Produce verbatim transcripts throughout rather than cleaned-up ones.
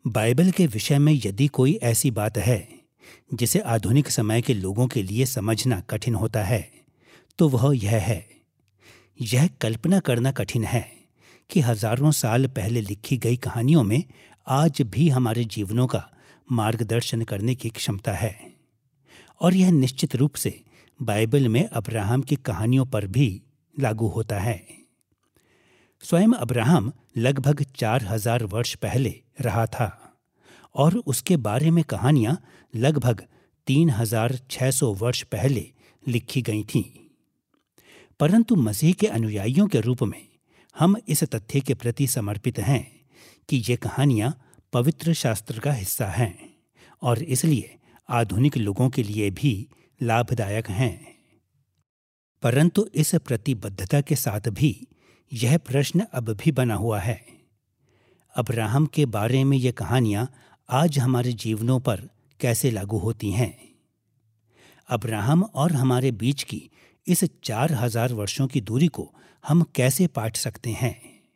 Bible के विषय में यदि कोई ऐसी बात है जिसे आधुनिक समय के लोगों के लिए समझना कठिन होता है तो वह यह है। यह कल्पना करना कठिन है कि हजारों साल पहले लिखी गई कहानियों में आज भी हमारे जीवनों का मार्गदर्शन करने की क्षमता है। और यह निश्चित रूप से बाइबल में अब्राहम की कहानियों पर भी लागू होता है। स्वयं अब्राहम लगभग चार हजार वर्ष पहले रहा था और उसके बारे में कहानियां लगभग तीन हजार छह सौ वर्ष पहले लिखी गई थीं। परंतु मसीह के अनुयायियों के रूप में हम इस तथ्य के प्रति समर्पित हैं कि ये कहानियां पवित्र शास्त्र का हिस्सा हैं और इसलिए आधुनिक लोगों के लिए भी लाभदायक हैं। परंतु इस प्रतिबद्धता के साथ भी यह प्रश्न अब भी बना हुआ है, अब्राहम के बारे में ये कहानियां आज हमारे जीवनों पर कैसे लागू होती हैं? अब्राहम और हमारे बीच की इस चार हजार वर्षों की दूरी को हम कैसे पाट सकते हैं?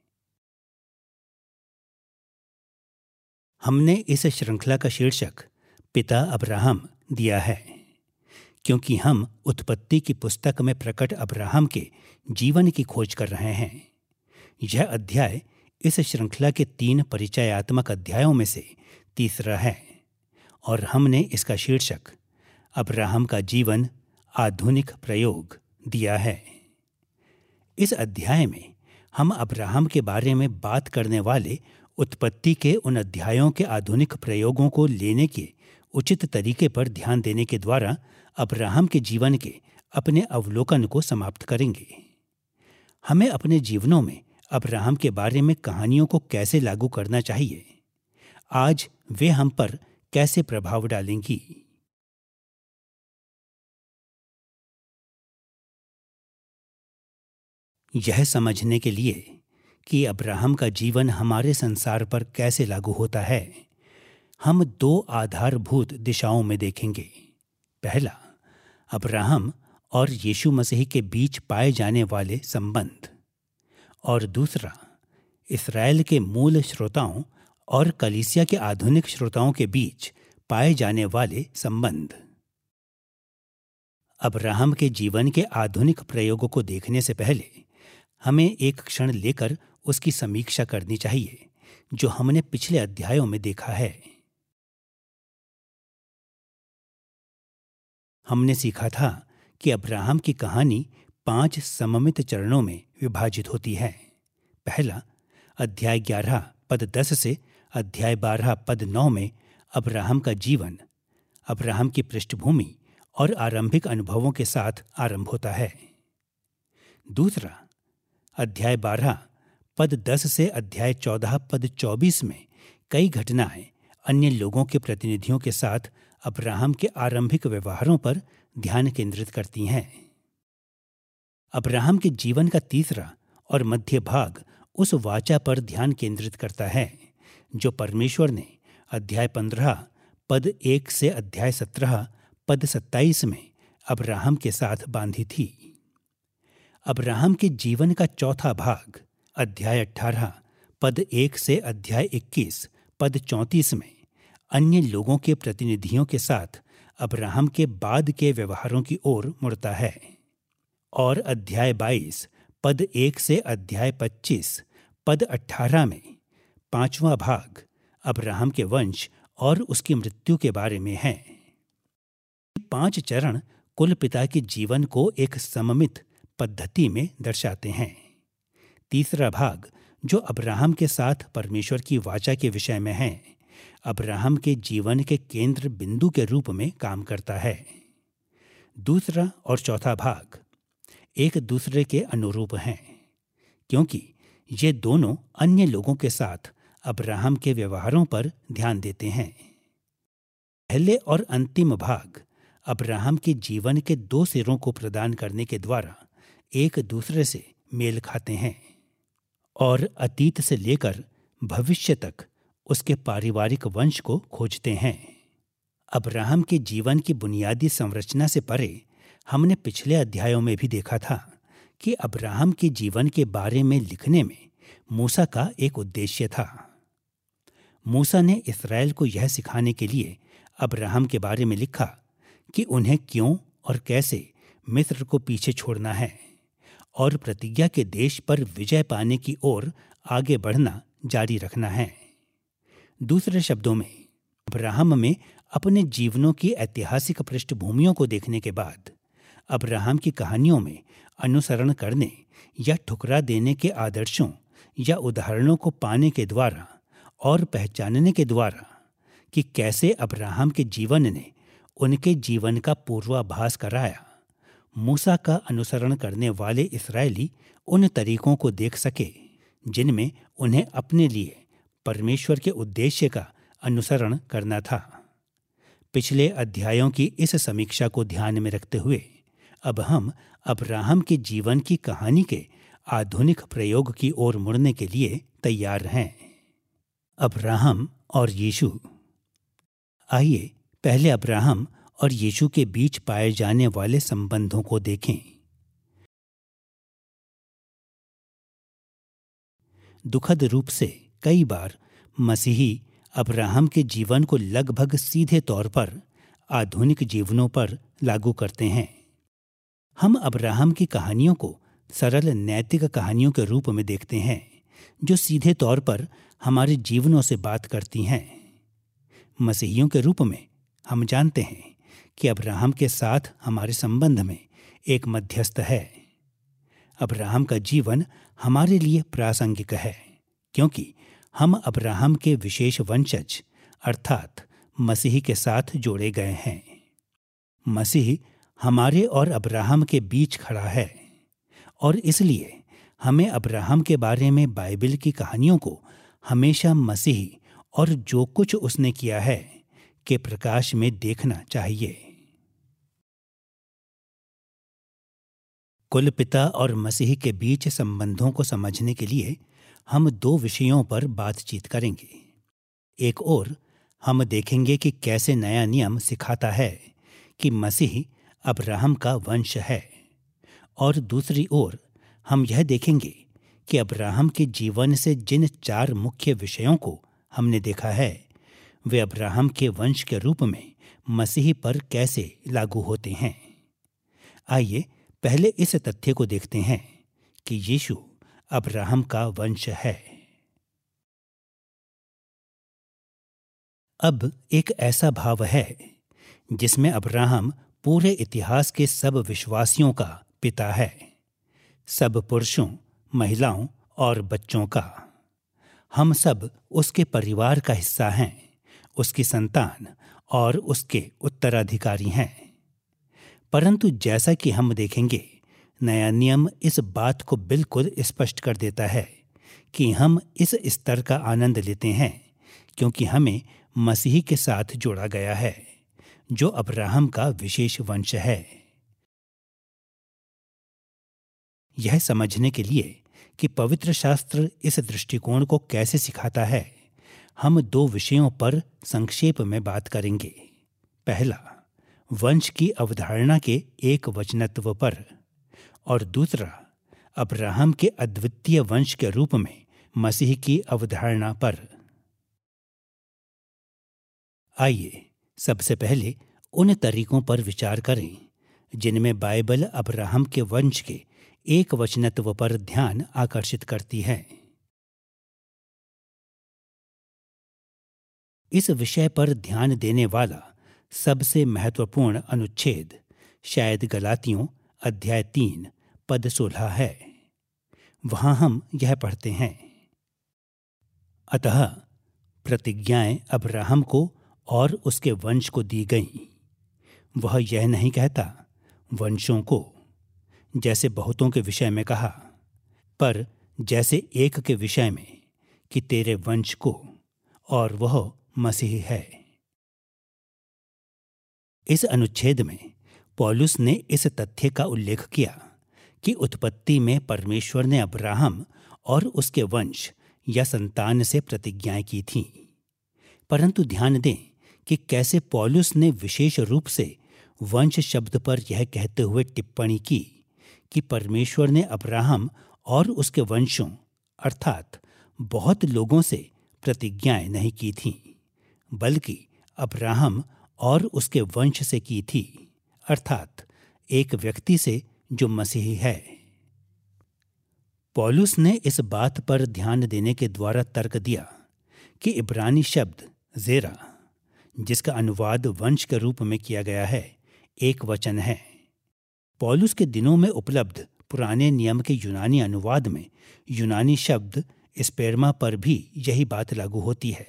हमने इस श्रृंखला का शीर्षक पिता अब्राहम दिया है क्योंकि हम उत्पत्ति की पुस्तक में प्रकट अब्राहम के जीवन की खोज कर रहे हैं। यह अध्याय इस श्रृंखला के तीन परिचयात्मक अध्यायों में से तीसरा है और हमने इसका शीर्षक अब्राहम का जीवन आधुनिक प्रयोग दिया है। इस अध्याय में हम अब्राहम के बारे में बात करने वाले उत्पत्ति के उन अध्यायों के आधुनिक प्रयोगों को लेने के उचित तरीके पर ध्यान देने के द्वारा अब्राहम के जीवन के अपने अवलोकन को समाप्त करेंगे। हमें अपने जीवनों में अब्राहम के बारे में कहानियों को कैसे लागू करना चाहिए, आज वे हम पर कैसे प्रभाव डालेंगी। यह समझने के लिए कि अब्राहम का जीवन हमारे संसार पर कैसे लागू होता है, हम दो आधारभूत दिशाओं में देखेंगे। पहला, अब्राहम और यीशु मसीह के बीच पाए जाने वाले संबंध, और दूसरा, इस्राएल के मूल श्रोताओं और कलीसिया के आधुनिक श्रोताओं के बीच पाए जाने वाले संबंध। अब्राहम के जीवन के आधुनिक प्रयोगों को देखने से पहले हमें एक क्षण लेकर उसकी समीक्षा करनी चाहिए जो हमने पिछले अध्यायों में देखा है। हमने सीखा था कि अब्राहम की कहानी पांच सममित चरणों में विभाजित होती है। पहला, अध्याय ग्यारह पद दस से अध्याय बारह पद नौ में अब्राहम का जीवन अब्राहम की पृष्ठभूमि और आरंभिक अनुभवों के साथ आरंभ होता है। दूसरा, अध्याय बारह पद दस से अध्याय चौदह पद चौबीस में कई घटनाएं अन्य लोगों के प्रतिनिधियों के साथ अब्राहम के आरंभिक व्यवहारों पर ध्यान केंद्रित करती हैं। अब्राहम के जीवन का तीसरा और मध्य भाग उस वाचा पर ध्यान केंद्रित करता है जो परमेश्वर ने अध्याय पंद्रह पद एक से अध्याय सत्रह पद सत्ताईस में अब्राहम के साथ बांधी थी। अब्राहम के जीवन का चौथा भाग अध्याय अठारह पद एक से अध्याय इक्कीस पद चौंतीस में अन्य लोगों के प्रतिनिधियों के साथ अब्राहम के बाद के व्यवहारों की ओर मुड़ता है। और अध्याय बाईस पद एक से अध्याय पच्चीस पद अठारह में पांचवा भाग अब्राहम के वंश और उसकी मृत्यु के बारे में है। पांच चरण कुल पिता के जीवन को एक सममित पद्धति में दर्शाते हैं। तीसरा भाग जो अब्राहम के साथ परमेश्वर की वाचा के विषय में है, अब्राहम के जीवन के केंद्र बिंदु के रूप में काम करता है। दूसरा और चौथा भाग एक दूसरे के अनुरूप हैं क्योंकि ये दोनों अन्य लोगों के साथ अब्राहम के व्यवहारों पर ध्यान देते हैं। पहले और अंतिम भाग अब्राहम के जीवन के दो सिरों को प्रदान करने के द्वारा एक दूसरे से मेल खाते हैं और अतीत से लेकर भविष्य तक उसके पारिवारिक वंश को खोजते हैं। अब्राहम के जीवन की बुनियादी संरचना से परे हमने पिछले अध्यायों में भी देखा था कि अब्राहम के जीवन के बारे में लिखने में मूसा का एक उद्देश्य था। मूसा ने इस्राएल को यह सिखाने के लिए अब्राहम के बारे में लिखा कि उन्हें क्यों और कैसे मिस्र को पीछे छोड़ना है और प्रतिज्ञा के देश पर विजय पाने की ओर आगे बढ़ना जारी रखना है। दूसरे शब्दों में, अब्राहम में अपने जीवनों की ऐतिहासिक पृष्ठभूमियों को देखने के बाद अब्राहम की कहानियों में अनुसरण करने या ठुकरा देने के आदर्शों या उदाहरणों को पाने के द्वारा और पहचानने के द्वारा कि कैसे अब्राहम के जीवन ने उनके जीवन का पूर्वाभास कराया, मूसा का अनुसरण करने वाले इस्राएली उन तरीकों को देख सके जिनमें उन्हें अपने लिए परमेश्वर के उद्देश्य का अनुसरण करना था। पिछले अध्यायों की इस समीक्षा को ध्यान में रखते हुए अब हम अब्राहम के जीवन की कहानी के आधुनिक प्रयोग की ओर मुड़ने के लिए तैयार हैं। अब्राहम और यीशु। आइए पहले अब्राहम और यीशु के बीच पाए जाने वाले संबंधों को देखें। दुखद रूप से कई बार मसीही अब्राहम के जीवन को लगभग सीधे तौर पर आधुनिक जीवनों पर लागू करते हैं। हम अब्राहम की कहानियों को सरल नैतिक कहानियों के रूप में देखते हैं जो सीधे तौर पर हमारे जीवनों से बात करती हैं। मसीहियों के रूप में हम जानते हैं कि अब्राहम के साथ हमारे संबंध में एक मध्यस्थ है। अब्राहम का जीवन हमारे लिए प्रासंगिक है क्योंकि हम अब्राहम के विशेष वंशज अर्थात मसीह के साथ जोड़े गए हैं। मसीह हमारे और अब्राहम के बीच खड़ा है और इसलिए हमें अब्राहम के बारे में बाइबल की कहानियों को हमेशा मसीह और जो कुछ उसने किया है के प्रकाश में देखना चाहिए। कुल पिता और मसीह के बीच संबंधों को समझने के लिए हम दो विषयों पर बातचीत करेंगे। एक ओर हम देखेंगे कि कैसे नया नियम सिखाता है कि मसीह अब्राहम का वंश है, और दूसरी ओर हम यह देखेंगे कि अब्राहम के जीवन से जिन चार मुख्य विषयों को हमने देखा है वे अब्राहम के वंश के रूप में मसीह पर कैसे लागू होते हैं। आइए पहले इस तथ्य को देखते हैं कि यीशु अब्राहम का वंश है। अब एक ऐसा भाव है जिसमें अब्राहम पूरे इतिहास के सब विश्वासियों का पिता है, सब पुरुषों, महिलाओं और बच्चों का। हम सब उसके परिवार का हिस्सा हैं, उसकी संतान और उसके उत्तराधिकारी हैं। परंतु जैसा कि हम देखेंगे, नया नियम इस बात को बिल्कुल स्पष्ट कर देता है कि हम इस स्तर का आनंद लेते हैं क्योंकि हमें मसीह के साथ जोड़ा गया है जो अब्राहम का विशेष वंश है। यह समझने के लिए कि पवित्र शास्त्र इस दृष्टिकोण को कैसे सिखाता है, हम दो विषयों पर संक्षेप में बात करेंगे। पहला, वंश की अवधारणा के एक वचनत्व पर, और दूसरा, अब्राहम के अद्वितीय वंश के रूप में मसीह की अवधारणा पर। आइए सबसे पहले उन तरीकों पर विचार करें जिनमें बाइबल अब्राहम के वंश के एक वचनत्व पर ध्यान आकर्षित करती है। इस विषय पर ध्यान देने वाला सबसे महत्वपूर्ण अनुच्छेद शायद गलातियों अध्याय तीन पद सोलह है। वहां हम यह पढ़ते हैं, अतः प्रतिज्ञाएं अब्राहम को और उसके वंश को दी गईं। वह यह नहीं कहता वंशों को, जैसे बहुतों के विषय में कहा, पर जैसे एक के विषय में कि तेरे वंश को, और वह मसीह है। इस अनुच्छेद में पौलुस ने इस तथ्य का उल्लेख किया कि उत्पत्ति में परमेश्वर ने अब्राहम और उसके वंश या संतान से प्रतिज्ञाएं की थीं। परंतु ध्यान दें कि कैसे पौलुस ने विशेष रूप से वंश शब्द पर यह कहते हुए टिप्पणी की कि परमेश्वर ने अब्राहम और उसके वंशों अर्थात बहुत लोगों से प्रतिज्ञाएं नहीं की थीं, बल्कि अब्राहम और उसके वंश से की थी, अर्थात एक व्यक्ति से जो मसीही है। पौलुस ने इस बात पर ध्यान देने के द्वारा तर्क दिया कि इब्रानी शब्द जेरा, जिसका अनुवाद वंश के रूप में किया गया है, एक वचन है। पौलुस के दिनों में उपलब्ध पुराने नियम के यूनानी अनुवाद में यूनानी शब्द स्पेर्मा पर भी यही बात लागू होती है।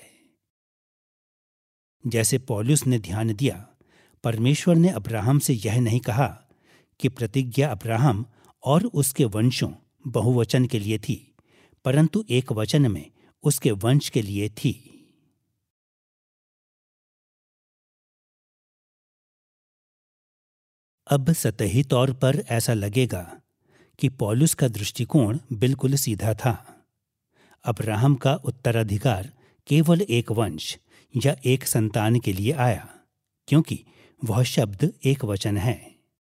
जैसे पौलुस ने ध्यान दिया, परमेश्वर ने अब्राहम से यह नहीं कहा कि प्रतिज्ञा अब्राहम और उसके वंशों बहुवचन के लिए थी, परंतु एक वचन में उसके वंश के लिए थी। अब सतही तौर पर ऐसा लगेगा कि पौलुस का दृष्टिकोण बिल्कुल सीधा था। अब्राहम का उत्तराधिकार केवल एक वंश या एक संतान के लिए आया, क्योंकि वह शब्द एक वचन है।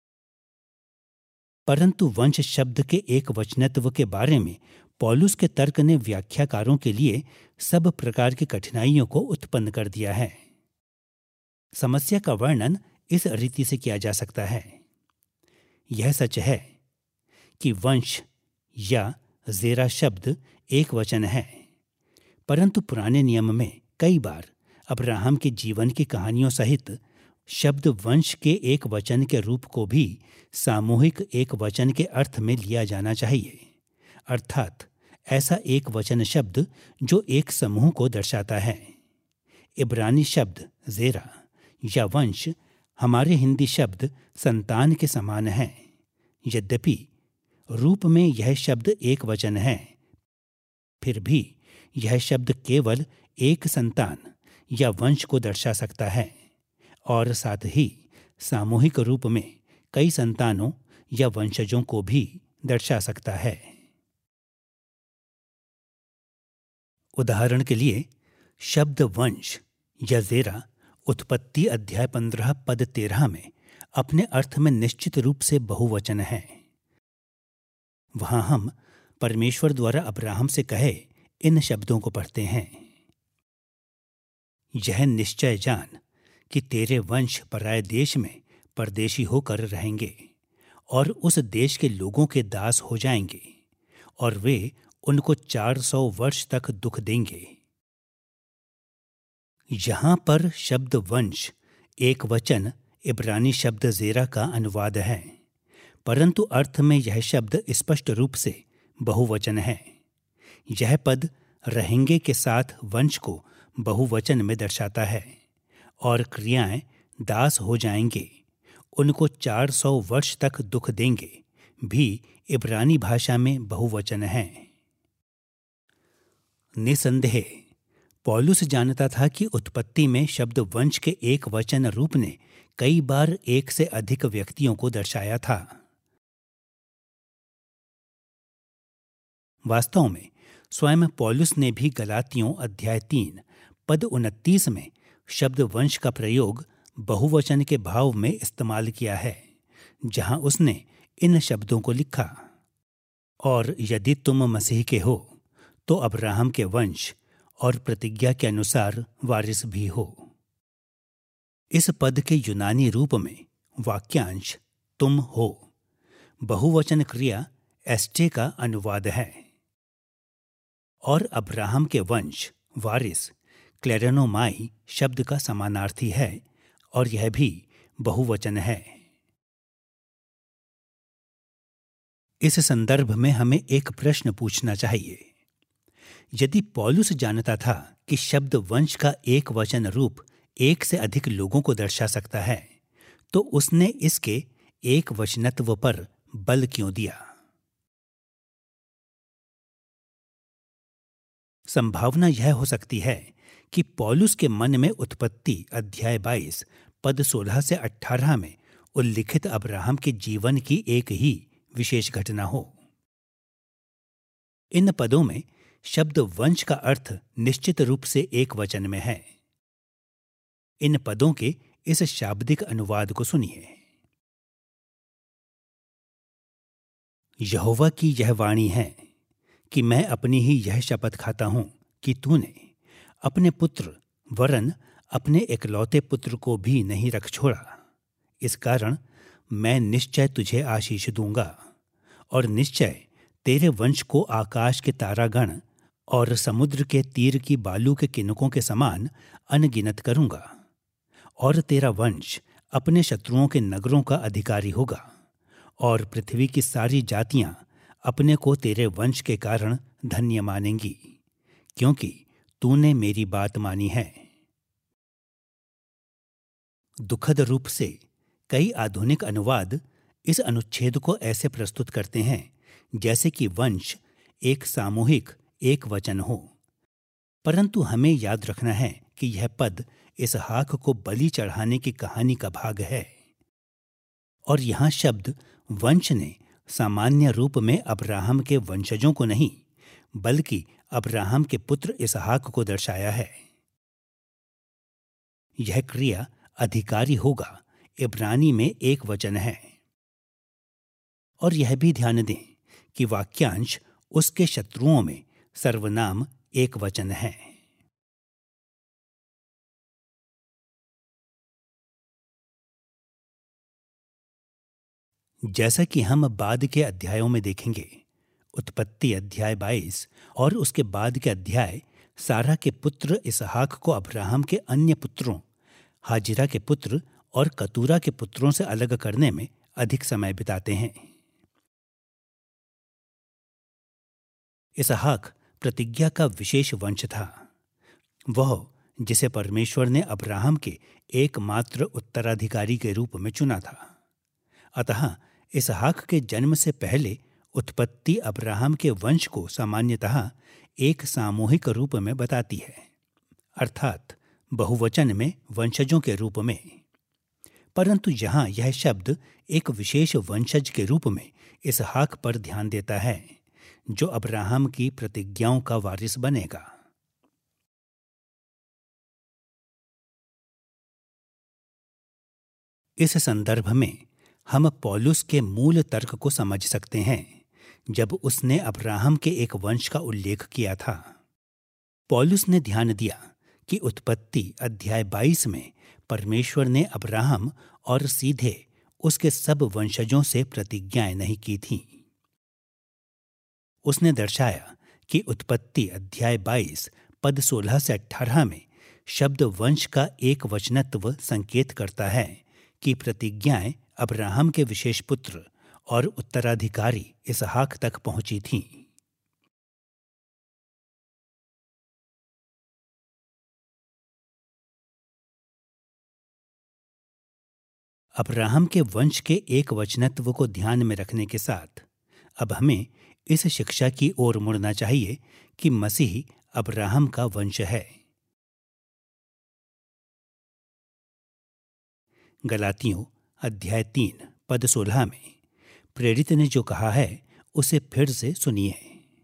परंतु वंश शब्द के एक वचनत्व के बारे में पौलुस के तर्क ने व्याख्याकारों के लिए सब प्रकार की कठिनाइयों को उत्पन्न कर दिया है। समस्या का वर्णन इस रीति से किया जा सकता है। यह सच है कि वंश या जेरा शब्द एक वचन है, परंतु पुराने नियम में कई बार अब्राहम के जीवन की कहानियों सहित शब्द वंश के एक वचन के रूप को भी सामूहिक एक वचन के अर्थ में लिया जाना चाहिए, अर्थात ऐसा एक वचन शब्द जो एक समूह को दर्शाता है। इब्रानी शब्द जेरा या वंश हमारे हिंदी शब्द संतान के समान है। यद्यपि रूप में यह शब्द एक वचन है, फिर भी यह शब्द केवल एक संतान या वंश को दर्शा सकता है और साथ ही सामूहिक रूप में कई संतानों या वंशजों को भी दर्शा सकता है। उदाहरण के लिए शब्द वंश या जेरा उत्पत्ति अध्याय पंद्रह पद तेरह में अपने अर्थ में निश्चित रूप से बहुवचन है। वहां हम परमेश्वर द्वारा अब्राहम से कहे इन शब्दों को पढ़ते हैं, यह निश्चय जान कि तेरे वंश पराये देश में परदेशी होकर रहेंगे और उस देश के लोगों के दास हो जाएंगे और वे उनको चार सौ वर्ष तक दुख देंगे। यहां पर शब्द वंश एक वचन इब्रानी शब्द जेरा का अनुवाद है, परंतु अर्थ में यह शब्द स्पष्ट रूप से बहुवचन है। यह पद रहेंगे के साथ वंश को बहुवचन में दर्शाता है और क्रियाएं दास हो जाएंगे, उनको चार सौ वर्ष तक दुख देंगे भी इब्रानी भाषा में बहुवचन है। निसंदेह पौलुस जानता था कि उत्पत्ति में शब्द वंश के एक वचन रूप ने कई बार एक से अधिक व्यक्तियों को दर्शाया था। वास्तव में स्वयं पौलुस ने भी गलातियों अध्याय तीन पद उनतीस में शब्द वंश का प्रयोग बहुवचन के भाव में इस्तेमाल किया है, जहां उसने इन शब्दों को लिखा, और यदि तुम मसीह के हो तो अब्राहम के वंश और प्रतिज्ञा के अनुसार वारिस भी हो। इस पद के यूनानी रूप में वाक्यांश तुम हो बहुवचन क्रिया एस्टे का अनुवाद है और अब्राहम के वंश वारिस क्लेरेनोमाई शब्द का समानार्थी है और यह भी बहुवचन है। इस संदर्भ में हमें एक प्रश्न पूछना चाहिए। यदि पौलुस जानता था कि शब्द वंश का एक वचन रूप एक से अधिक लोगों को दर्शा सकता है, तो उसने इसके एक वचनत्व पर बल क्यों दिया? संभावना यह हो सकती है कि पौलुस के मन में उत्पत्ति अध्याय बाईस पद सोलह से अठारह में उल्लिखित अब्राहम के जीवन की एक ही विशेष घटना हो। इन पदों में शब्द वंश का अर्थ निश्चित रूप से एक वचन में है। इन पदों के इस शाब्दिक अनुवाद को सुनिए। यहोवा की यह वाणी है कि मैं अपनी ही यह शपथ खाता हूं कि तूने अपने पुत्र वरन अपने इकलौते पुत्र को भी नहीं रख छोड़ा। इस कारण मैं निश्चय तुझे आशीष दूंगा और निश्चय तेरे वंश को आकाश के तारागण और समुद्र के तीर की बालू के किनकों के समान अनगिनत करूंगा, और तेरा वंश अपने शत्रुओं के नगरों का अधिकारी होगा, और पृथ्वी की सारी जातियां अपने को तेरे वंश के कारण धन्य मानेंगी, क्योंकि तूने मेरी बात मानी है। दुखद रूप से कई आधुनिक अनुवाद इस अनुच्छेद को ऐसे प्रस्तुत करते हैं जैसे कि वंश एक सामूहिक एक वचन हो, परंतु हमें याद रखना है कि यह पद इसहाक को बलि चढ़ाने की कहानी का भाग है, और यहाँ शब्द वंश ने सामान्य रूप में अब्राहम के वंशजों को नहीं, बल्कि अब्राहम के पुत्र इसहाक को दर्शाया है। यह क्रिया अधिकारी होगा इब्रानी में एक वचन है, और यह भी ध्यान दें कि वाक्यांश उसके शत्रुओं में सर्वनाम एक वचन है। जैसा कि हम बाद के अध्यायों में देखेंगे, उत्पत्ति अध्याय बाईस और उसके बाद के अध्याय सारा के पुत्र इसहाक को अब्राहम के अन्य पुत्रों हाजिरा के पुत्र और कतूरा के पुत्रों से अलग करने में अधिक समय बिताते हैं। इसहाक प्रतिज्ञा का विशेष वंश था, वह जिसे परमेश्वर ने अब्राहम के एकमात्र उत्तराधिकारी के रूप में चुना था। अतः इसहाक के जन्म से पहले उत्पत्ति अब्राहम के वंश को सामान्यतः एक सामूहिक रूप में बताती है, अर्थात बहुवचन में वंशजों के रूप में, परंतु यहाँ यह शब्द एक विशेष वंशज के रूप में इसहाक पर ध्यान देता है, जो अब्राहम की प्रतिज्ञाओं का वारिस बनेगा। इस संदर्भ में हम पौलुस के मूल तर्क को समझ सकते हैं जब उसने अब्राहम के एक वंश का उल्लेख किया था। पौलुस ने ध्यान दिया कि उत्पत्ति अध्याय बाईस में परमेश्वर ने अब्राहम और सीधे उसके सब वंशजों से प्रतिज्ञाएं नहीं की थीं। उसने दर्शाया कि उत्पत्ति अध्याय बाईस पद सोलह से अठारह में शब्द वंश का एक वचनत्व संकेत करता है कि प्रतिज्ञाएं अब्राहम के विशेष पुत्र और उत्तराधिकारी इसहाक तक पहुंची थीं। अब्राहम के वंश के एक वचनत्व को ध्यान में रखने के साथ अब हमें इस शिक्षा की ओर मुड़ना चाहिए कि मसीह अब्राहम का वंश है। गलातियों अध्याय तीन पद सोलह में प्रेरित ने जो कहा है उसे फिर से सुनिए।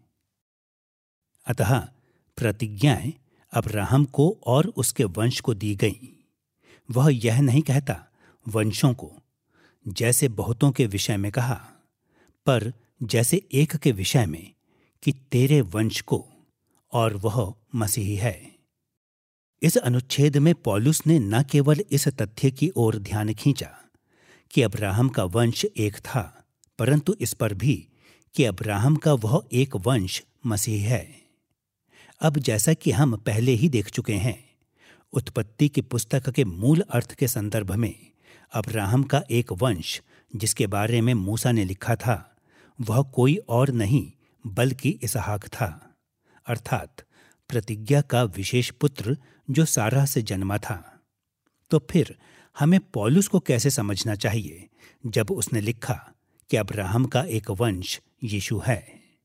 अतः प्रतिज्ञाएं अब्राहम को और उसके वंश को दी गईं। वह यह नहीं कहता वंशों को, जैसे बहुतों के विषय में कहा, पर जैसे एक के विषय में कि तेरे वंश को, और वह मसीह है। इस अनुच्छेद में पौलुस ने न केवल इस तथ्य की ओर ध्यान खींचा कि अब्राहम का वंश एक था, परंतु इस पर भी कि अब्राहम का वह एक वंश मसीह है। अब जैसा कि हम पहले ही देख चुके हैं, उत्पत्ति की पुस्तक के मूल अर्थ के संदर्भ में अब्राहम का एक वंश जिसके बारे में मूसा ने लिखा था, वह कोई और नहीं बल्कि इसहाक था, अर्थात प्रतिज्ञा का विशेष पुत्र जो सारा से जन्मा था। तो फिर हमें पौलुस को कैसे समझना चाहिए जब उसने लिखा कि अब्राहम का एक वंश यीशु है?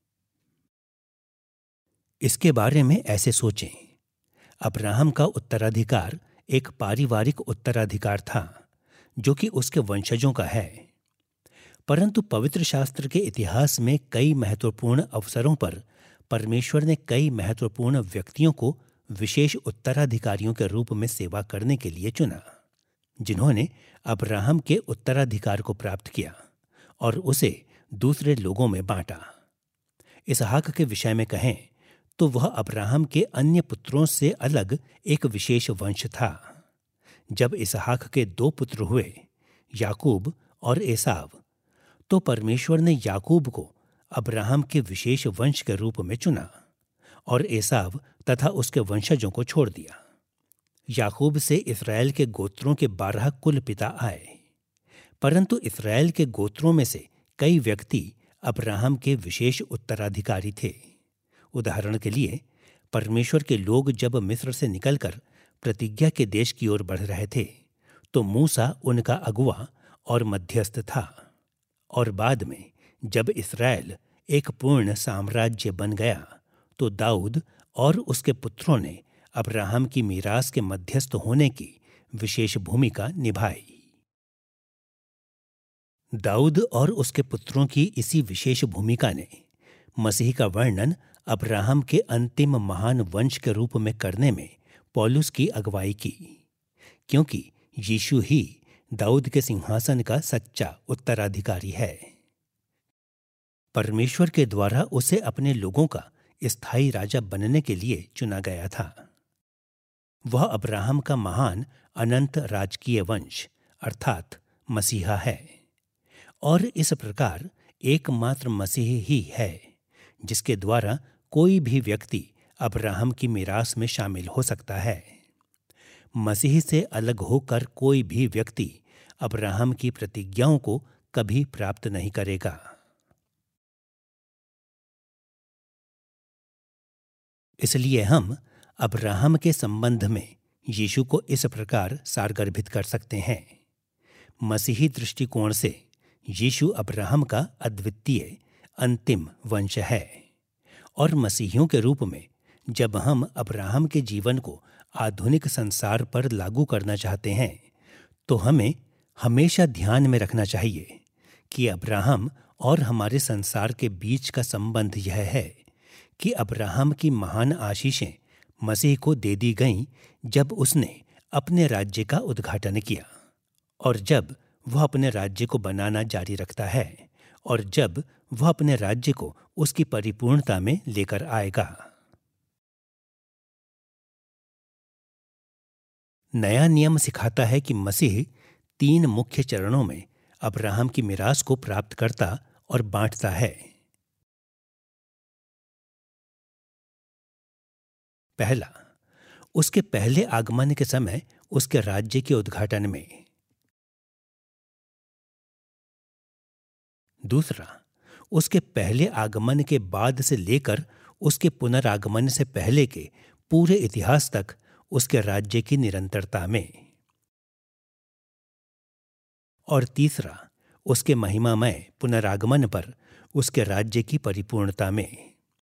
इसके बारे में ऐसे सोचें। अब्राहम का उत्तराधिकार एक पारिवारिक उत्तराधिकार था जो कि उसके वंशजों का है, परंतु पवित्र शास्त्र के इतिहास में कई महत्वपूर्ण अवसरों पर परमेश्वर ने कई महत्वपूर्ण व्यक्तियों को विशेष उत्तराधिकारियों के रूप में सेवा करने के लिए चुना, जिन्होंने अब्राहम के उत्तराधिकार को प्राप्त किया और उसे दूसरे लोगों में बांटा। इसहाक के विषय में कहें तो वह अब्राहम के अन्य पुत्रों से अलग एक विशेष वंश था। जब इसहाक के दो पुत्र हुए, याकूब और एसाव, तो परमेश्वर ने याकूब को अब्राहम के विशेष वंश के रूप में चुना और एसाव तथा उसके वंशजों को छोड़ दिया। याकूब से इस्राएल के गोत्रों के बारह कुल पिता आए, परंतु इस्राएल के गोत्रों में से कई व्यक्ति अब्राहम के विशेष उत्तराधिकारी थे। उदाहरण के लिए, परमेश्वर के लोग जब मिस्र से निकलकर प्रतिज्ञा के देश की ओर बढ़ रहे थे, तो मूसा उनका अगुआ और मध्यस्थ था। और बाद में जब इस्राएल एक पूर्ण साम्राज्य बन गया, तो दाऊद और उसके पुत्रों ने अब्राहम की मीरास के मध्यस्थ होने की विशेष भूमिका निभाई। दाऊद और उसके पुत्रों की इसी विशेष भूमिका ने मसीह का वर्णन अब्राहम के अंतिम महान वंश के रूप में करने में पौलुस की अगुवाई की, क्योंकि यीशु ही दाऊद के सिंहासन का सच्चा उत्तराधिकारी है। परमेश्वर के द्वारा उसे अपने लोगों का स्थायी राजा बनने के लिए चुना गया था। वह अब्राहम का महान अनंत राजकीय वंश अर्थात मसीहा है, और इस प्रकार एकमात्र मसीह ही है जिसके द्वारा कोई भी व्यक्ति अब्राहम की मीरास में शामिल हो सकता है। मसीह से अलग होकर कोई भी व्यक्ति अब्राहम की प्रतिज्ञाओं को कभी प्राप्त नहीं करेगा। इसलिए हम अब्राहम के संबंध में यीशु को इस प्रकार सारगर्भित कर सकते हैं। मसीही दृष्टिकोण से यीशु अब्राहम का अद्वितीय अंतिम वंश है, और मसीहियों के रूप में जब हम अब्राहम के जीवन को आधुनिक संसार पर लागू करना चाहते हैं, तो हमें हमेशा ध्यान में रखना चाहिए कि अब्राहम और हमारे संसार के बीच का संबंध यह है कि अब्राहम की महान आशीषें मसीह को दे दी गईं जब उसने अपने राज्य का उद्घाटन किया, और जब वह अपने राज्य को बनाना जारी रखता है, और जब वह अपने राज्य को उसकी परिपूर्णता में लेकर आएगा। नया नियम सिखाता है कि मसीह तीन मुख्य चरणों में अब्राहम की मीरास को प्राप्त करता और बांटता है। पहला, उसके पहले आगमन के समय उसके राज्य के उद्घाटन में। दूसरा, उसके पहले आगमन के बाद से लेकर उसके पुनरागमन से पहले के पूरे इतिहास तक उसके राज्य की निरंतरता में। और तीसरा, उसके महिमामय पुनरागमन पर उसके राज्य की परिपूर्णता में।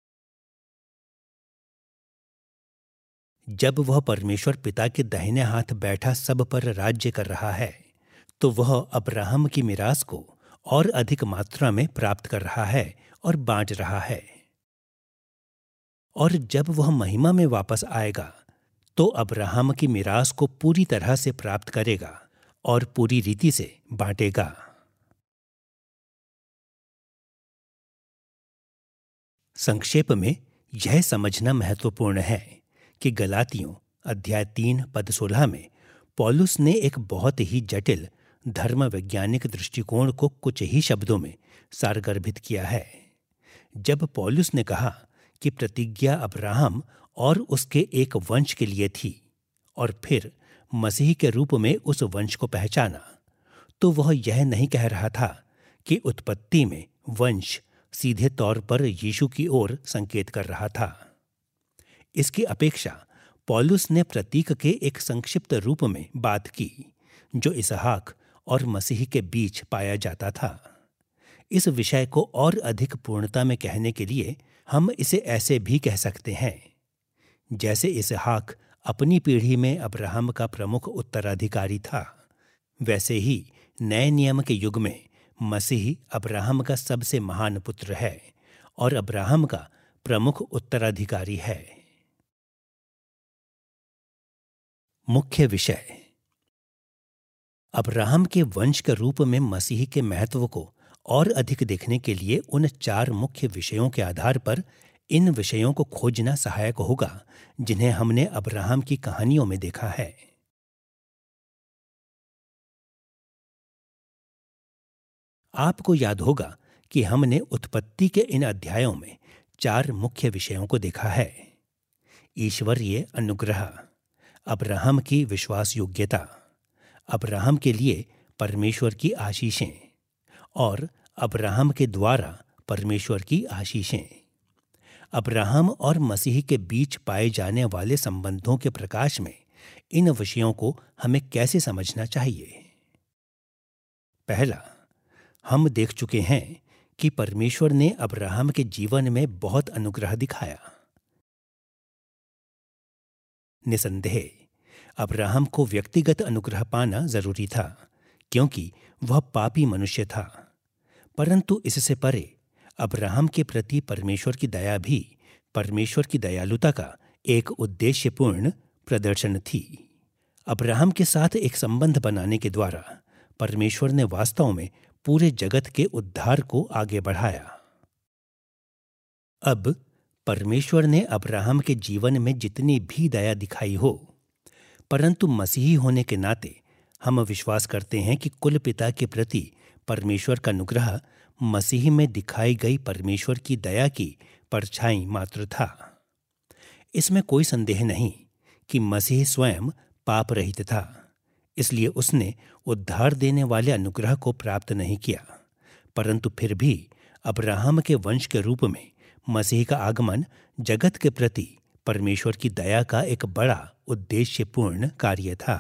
जब वह परमेश्वर पिता के दाहिने हाथ बैठा सब पर राज्य कर रहा है, तो वह अब्राहम की मीरास को और अधिक मात्रा में प्राप्त कर रहा है और बांट रहा है। और जब वह महिमा में वापस आएगा, तो अब्राहम की मीरास को पूरी तरह से प्राप्त करेगा और पूरी रीति से बांटेगा। संक्षेप में यह समझना महत्वपूर्ण है कि गलातियों अध्याय तीन पद सोलह में पौलुस ने एक बहुत ही जटिल धर्म वैज्ञानिक दृष्टिकोण को कुछ ही शब्दों में सारगर्भित किया है। जब पौलुस ने कहा कि प्रतिज्ञा अब्राहम और उसके एक वंश के लिए थी, और फिर मसीह के रूप में उस वंश को पहचाना, तो वह यह नहीं कह रहा था कि उत्पत्ति में वंश सीधे तौर पर यीशु की ओर संकेत कर रहा था। इसकी अपेक्षा पौलुस ने प्रतीक के एक संक्षिप्त रूप में बात की जो इसहाक और मसीह के बीच पाया जाता था। इस विषय को और अधिक पूर्णता में कहने के लिए हम इसे ऐसे भी कह सकते हैं, जैसे इसहाक अपनी पीढ़ी में अब्राहम का प्रमुख उत्तराधिकारी था, वैसे ही नए नियम के युग में मसीह अब्राहम का सबसे महान पुत्र है और अब्राहम का प्रमुख उत्तराधिकारी है। मुख्य विषय। अब्राहम के वंश के रूप में मसीह के महत्व को और अधिक देखने के लिए उन चार मुख्य विषयों के आधार पर इन विषयों को खोजना सहायक होगा जिन्हें हमने अब्राहम की कहानियों में देखा है। आपको याद होगा कि हमने उत्पत्ति के इन अध्यायों में चार मुख्य विषयों को देखा है। ईश्वरीय अनुग्रह, अब्राहम की विश्वास योग्यता, अब्राहम के लिए परमेश्वर की आशीषें और अब्राहम के द्वारा परमेश्वर की आशीषें। अब्राहम और मसीह के बीच पाए जाने वाले संबंधों के प्रकाश में इन विषयों को हमें कैसे समझना चाहिए? पहला, हम देख चुके हैं कि परमेश्वर ने अब्राहम के जीवन में बहुत अनुग्रह दिखाया। निसंदेह अब्राहम को व्यक्तिगत अनुग्रह पाना जरूरी था क्योंकि वह पापी मनुष्य था, परंतु इससे परे अब्राहम के प्रति परमेश्वर की दया भी परमेश्वर की दयालुता का एक उद्देश्यपूर्ण प्रदर्शन थी। अब्राहम के साथ एक संबंध बनाने के द्वारा परमेश्वर ने वास्तव में पूरे जगत के उद्धार को आगे बढ़ाया। अब परमेश्वर ने अब्राहम के जीवन में जितनी भी दया दिखाई हो, परंतु मसीही होने के नाते हम विश्वास करते हैं कि कुल पिता के प्रति परमेश्वर का अनुग्रह मसीह में दिखाई गई परमेश्वर की दया की परछाई मात्र था। इसमें कोई संदेह नहीं कि मसीह स्वयं पाप रहित था, इसलिए उसने उद्धार देने वाले अनुग्रह को प्राप्त नहीं किया, परंतु फिर भी अब्राहम के वंश के रूप में मसीह का आगमन जगत के प्रति परमेश्वर की दया का एक बड़ा उद्देश्यपूर्ण कार्य था।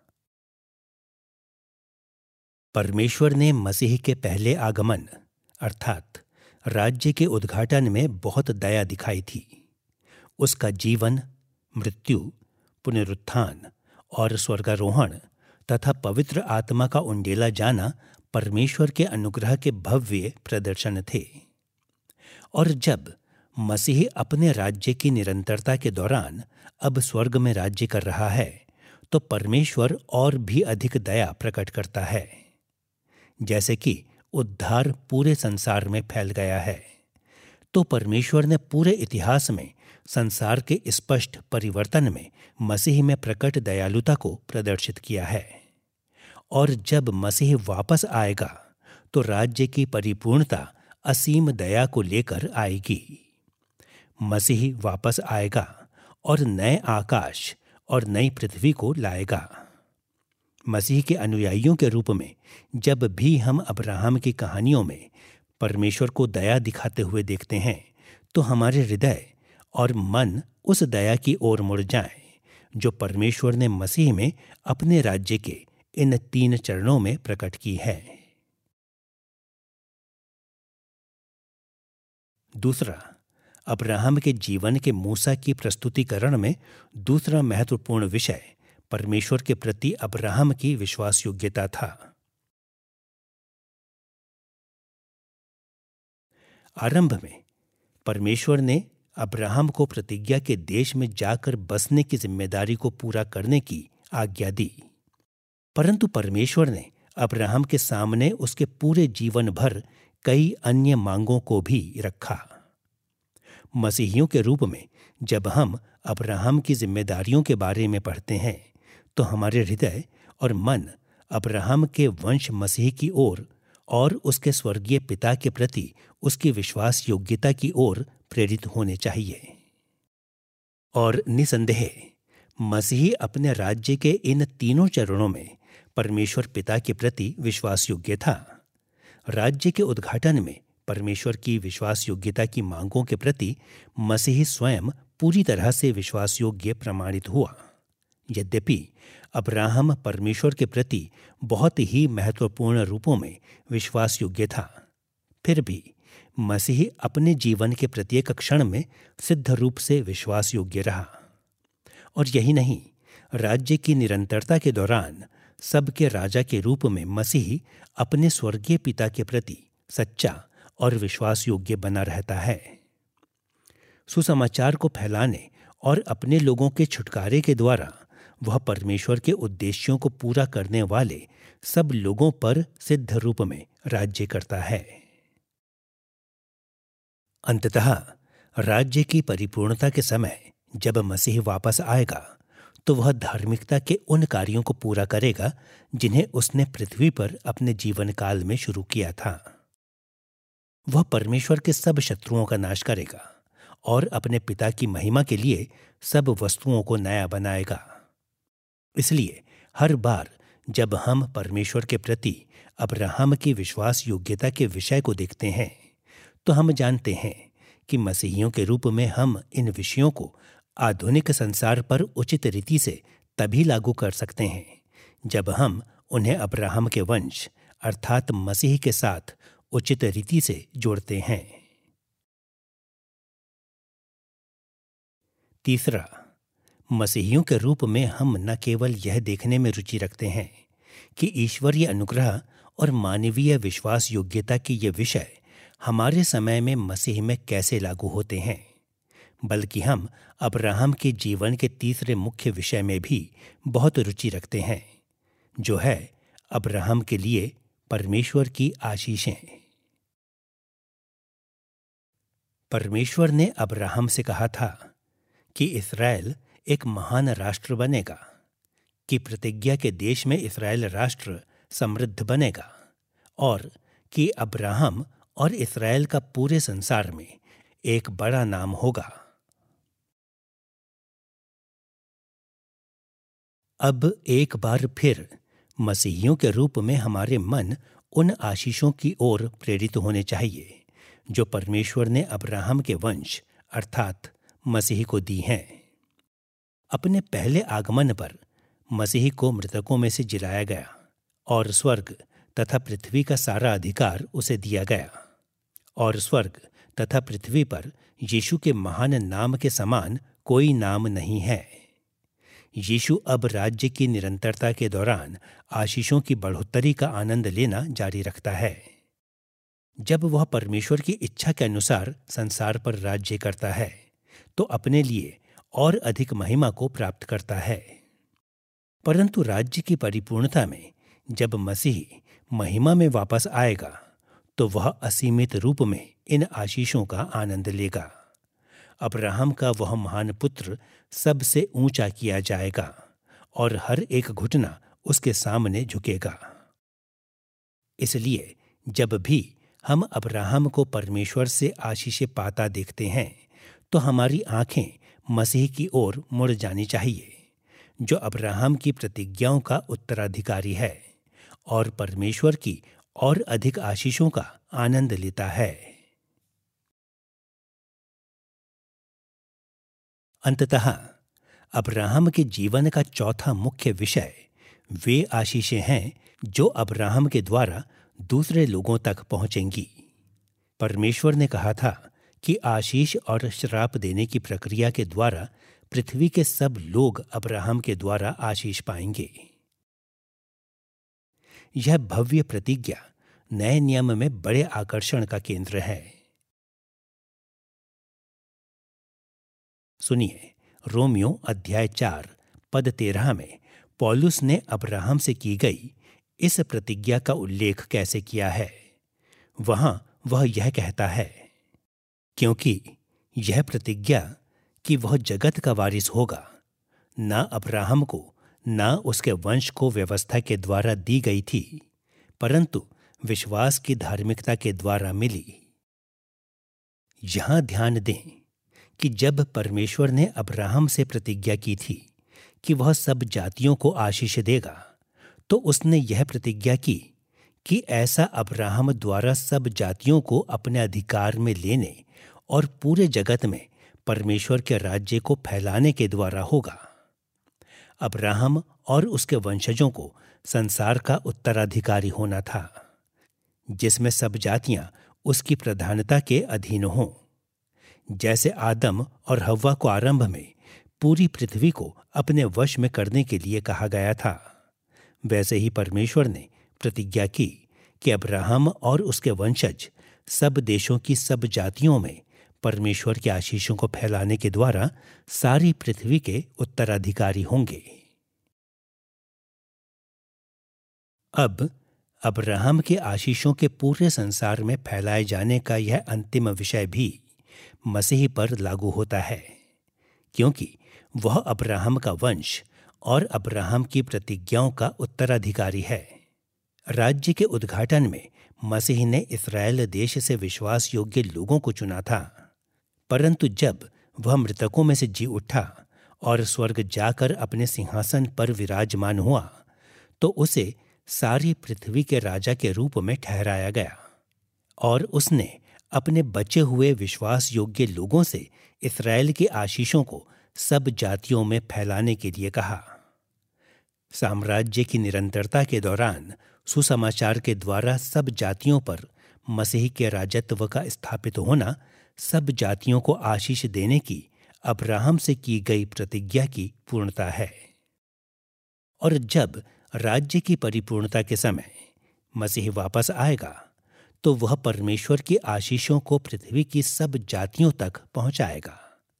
परमेश्वर ने मसीह के पहले आगमन अर्थात राज्य के उद्घाटन में बहुत दया दिखाई थी। उसका जीवन, मृत्यु, पुनरुत्थान और स्वर्गारोहण तथा पवित्र आत्मा का उंडेला जाना परमेश्वर के अनुग्रह के भव्य प्रदर्शन थे। और जब मसीह अपने राज्य की निरंतरता के दौरान अब स्वर्ग में राज्य कर रहा है, तो परमेश्वर और भी अधिक दया प्रकट करता है। जैसे कि उद्धार पूरे संसार में फैल गया है, तो परमेश्वर ने पूरे इतिहास में संसार के स्पष्ट परिवर्तन में मसीह में प्रकट दयालुता को प्रदर्शित किया है। और जब मसीह वापस आएगा तो राज्य की परिपूर्णता असीम दया को लेकर आएगी। मसीह वापस आएगा और नए आकाश और नई पृथ्वी को लाएगा। मसीह के अनुयायियों के रूप में जब भी हम अब्राहम की कहानियों में परमेश्वर को दया दिखाते हुए देखते हैं, तो हमारे हृदय और मन उस दया की ओर मुड़ जाएं, जो परमेश्वर ने मसीह में अपने राज्य के इन तीन चरणों में प्रकट की है। दूसरा, अब्राहम के जीवन के मूसा की प्रस्तुतिकरण में दूसरा महत्वपूर्ण विषय परमेश्वर के प्रति अब्राहम की विश्वास योग्यता था। आरंभ में परमेश्वर ने अब्राहम को प्रतिज्ञा के देश में जाकर बसने की जिम्मेदारी को पूरा करने की आज्ञा दी, परंतु परमेश्वर ने अब्राहम के सामने उसके पूरे जीवन भर कई अन्य मांगों को भी रखा। मसीहियों के रूप में जब हम अब्राहम की जिम्मेदारियों के बारे में पढ़ते हैं, तो हमारे हृदय और मन अब्राहम के वंश मसीह की ओर और उसके स्वर्गीय पिता के प्रति उसकी विश्वास योग्यता की ओर प्रेरित होने चाहिए। और निसंदेह मसीह अपने राज्य के इन तीनों चरणों में परमेश्वर पिता के प्रति विश्वास योग्य था। राज्य के उद्घाटन में परमेश्वर की विश्वास योग्यता की मांगों के प्रति मसीह स्वयं पूरी तरह से विश्वास योग्य प्रमाणित हुआ। यद्यपि अब्राहम परमेश्वर के प्रति बहुत ही महत्वपूर्ण रूपों में विश्वास योग्य था, फिर भी मसीह अपने जीवन के प्रत्येक क्षण में सिद्ध रूप से विश्वास योग्य रहा। और यही नहीं, राज्य की निरंतरता के दौरान सबके राजा के रूप में मसीह अपने स्वर्गीय पिता के प्रति सच्चा और विश्वास योग्य बना रहता है। सुसमाचार को फैलाने और अपने लोगों के छुटकारे के द्वारा वह परमेश्वर के उद्देश्यों को पूरा करने वाले सब लोगों पर सिद्ध रूप में राज्य करता है। अंततः राज्य की परिपूर्णता के समय जब मसीह वापस आएगा तो वह धार्मिकता के उन कार्यों को पूरा करेगा जिन्हें उसने पृथ्वी पर अपने जीवन काल में शुरू किया था। वह परमेश्वर के सब शत्रुओं का नाश करेगा और अपने पिता की महिमा के लिए सब वस्तुओं को नया बनाएगा। इसलिए हर बार जब हम परमेश्वर के प्रति अब्राहम की विश्वास योग्यता के विषय को देखते हैं तो हम जानते हैं कि मसीहियों के रूप में हम इन विषयों को आधुनिक संसार पर उचित रीति से तभी लागू कर सकते हैं जब हम उन्हें अब्राहम के वंश अर्थात मसीह के साथ उचित रीति से जोड़ते हैं। तीसरा, मसीहियों के रूप में हम न केवल यह देखने में रुचि रखते हैं कि ईश्वरीय अनुग्रह और मानवीय विश्वास योग्यता के ये विषय हमारे समय में मसीह में कैसे लागू होते हैं, बल्कि हम अब्राहम के जीवन के तीसरे मुख्य विषय में भी बहुत रुचि रखते हैं, जो है अब्राहम के लिए परमेश्वर की आशीषें। परमेश्वर ने अब्राहम से कहा था कि इस्राएल एक महान राष्ट्र बनेगा, कि प्रतिज्ञा के देश में इस्राएल राष्ट्र समृद्ध बनेगा और कि अब्राहम और इस्राएल का पूरे संसार में एक बड़ा नाम होगा। अब एक बार फिर मसीहियों के रूप में हमारे मन उन आशीषों की ओर प्रेरित होने चाहिए जो परमेश्वर ने अब्राहम के वंश अर्थात मसीह को दी हैं। अपने पहले आगमन पर मसीह को मृतकों में से जिलाया गया और स्वर्ग तथा पृथ्वी का सारा अधिकार उसे दिया गया, और स्वर्ग तथा पृथ्वी पर यीशु के महान नाम के समान कोई नाम नहीं है। यीशु अब राज्य की निरंतरता के दौरान आशीषों की बढ़ोत्तरी का आनंद लेना जारी रखता है। जब वह परमेश्वर की इच्छा के अनुसार संसार पर राज्य करता है तो अपने लिए और अधिक महिमा को प्राप्त करता है। परंतु राज्य की परिपूर्णता में जब मसीह महिमा में वापस आएगा तो वह असीमित रूप में इन आशीषों का आनंद लेगा। अब्राहम का वह महान पुत्र सबसे ऊंचा किया जाएगा और हर एक घुटना उसके सामने झुकेगा। इसलिए जब भी हम अब्राहम को परमेश्वर से आशीषें पाता देखते हैं तो हमारी आंखें मसीह की ओर मुड़ जानी चाहिए, जो अब्राहम की प्रतिज्ञाओं का उत्तराधिकारी है और परमेश्वर की और अधिक आशीषों का आनंद लेता है। अंततः अब्राहम के जीवन का चौथा मुख्य विषय वे आशीषें हैं जो अब्राहम के द्वारा दूसरे लोगों तक पहुंचेंगी। परमेश्वर ने कहा था कि आशीष और श्राप देने की प्रक्रिया के द्वारा पृथ्वी के सब लोग अब्राहम के द्वारा आशीष पाएंगे। यह भव्य प्रतिज्ञा नए नियम में बड़े आकर्षण का केंद्र है। सुनिए, रोमियो अध्याय चार पद तेरह में पौलुस ने अब्राहम से की गई इस प्रतिज्ञा का उल्लेख कैसे किया है। वहां वह यह कहता है, क्योंकि यह प्रतिज्ञा कि वह जगत का वारिस होगा ना अब्राहम को ना उसके वंश को व्यवस्था के द्वारा दी गई थी, परंतु विश्वास की धार्मिकता के द्वारा मिली। यहां ध्यान दें कि जब परमेश्वर ने अब्राहम से प्रतिज्ञा की थी कि वह सब जातियों को आशीष देगा, तो उसने यह प्रतिज्ञा की कि ऐसा अब्राहम द्वारा सब जातियों को अपने अधिकार में लेने और पूरे जगत में परमेश्वर के राज्य को फैलाने के द्वारा होगा। अब्राहम और उसके वंशजों को संसार का उत्तराधिकारी होना था, जिसमें सब जातियां उसकी प्रधानता के अधीन हों। जैसे आदम और हव्वा को आरंभ में पूरी पृथ्वी को अपने वश में करने के लिए कहा गया था, वैसे ही परमेश्वर ने प्रतिज्ञा की कि अब्राहम और उसके वंशज सब देशों की सब जातियों में परमेश्वर के आशीषों को फैलाने के द्वारा सारी पृथ्वी के उत्तराधिकारी होंगे। अब अब्राहम के आशीषों के पूरे संसार में फैलाए जाने का यह अंतिम विषय भी मसीह पर लागू होता है, क्योंकि वह अब्राहम का वंश और अब्राहम की प्रतिज्ञाओं का उत्तराधिकारी है। राज्य के उद्घाटन में मसीह ने इस्राएल देश से विश्वास योग्य लोगों को चुना था, परंतु जब वह मृतकों में से जी उठा और स्वर्ग जाकर अपने सिंहासन पर विराजमान हुआ, तो उसे सारी पृथ्वी के राजा के रूप में ठहराया गया और उसने अपने बचे हुए विश्वास योग्य लोगों से इस्राएल की आशीषों को सब जातियों में फैलाने के लिए कहा। साम्राज्य की निरंतरता के दौरान सुसमाचार के द्वारा सब जातियों पर मसीह के राजत्व का स्थापित होना सब जातियों को आशीष देने की अब्राहम से की गई प्रतिज्ञा की पूर्णता है। और जब राज्य की परिपूर्णता के समय मसीह वापस आएगा, तो वह परमेश्वर की आशीषों को पृथ्वी की सब जातियों तक पहुंचाएगा।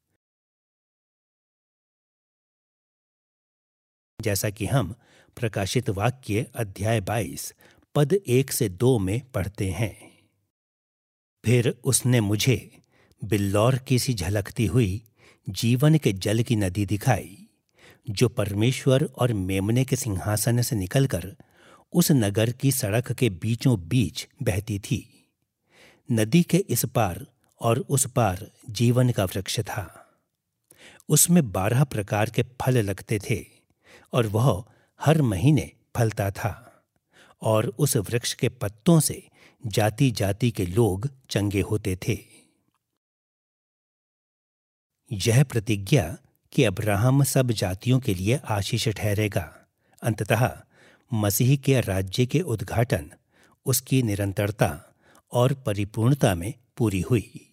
जैसा कि हम प्रकाशित वाक्य अध्याय बाईस पद एक से दो में पढ़ते हैं, फिर उसने मुझे बिल्लौर की सी झलकती हुई जीवन के जल की नदी दिखाई, जो परमेश्वर और मेमने के सिंहासन से निकलकर उस नगर की सड़क के बीचों बीच बहती थी। नदी के इस पार और उस पार जीवन का वृक्ष था। उसमें बारह प्रकार के फल लगते थे और वह हर महीने फलता था, और उस वृक्ष के पत्तों से जाति जाति के लोग चंगे होते थे। यह प्रतिज्ञा कि अब्राहम सब जातियों के लिए आशीष ठहरेगा, अंततः मसीह के राज्य के उद्घाटन, उसकी निरंतरता और परिपूर्णता में पूरी हुई।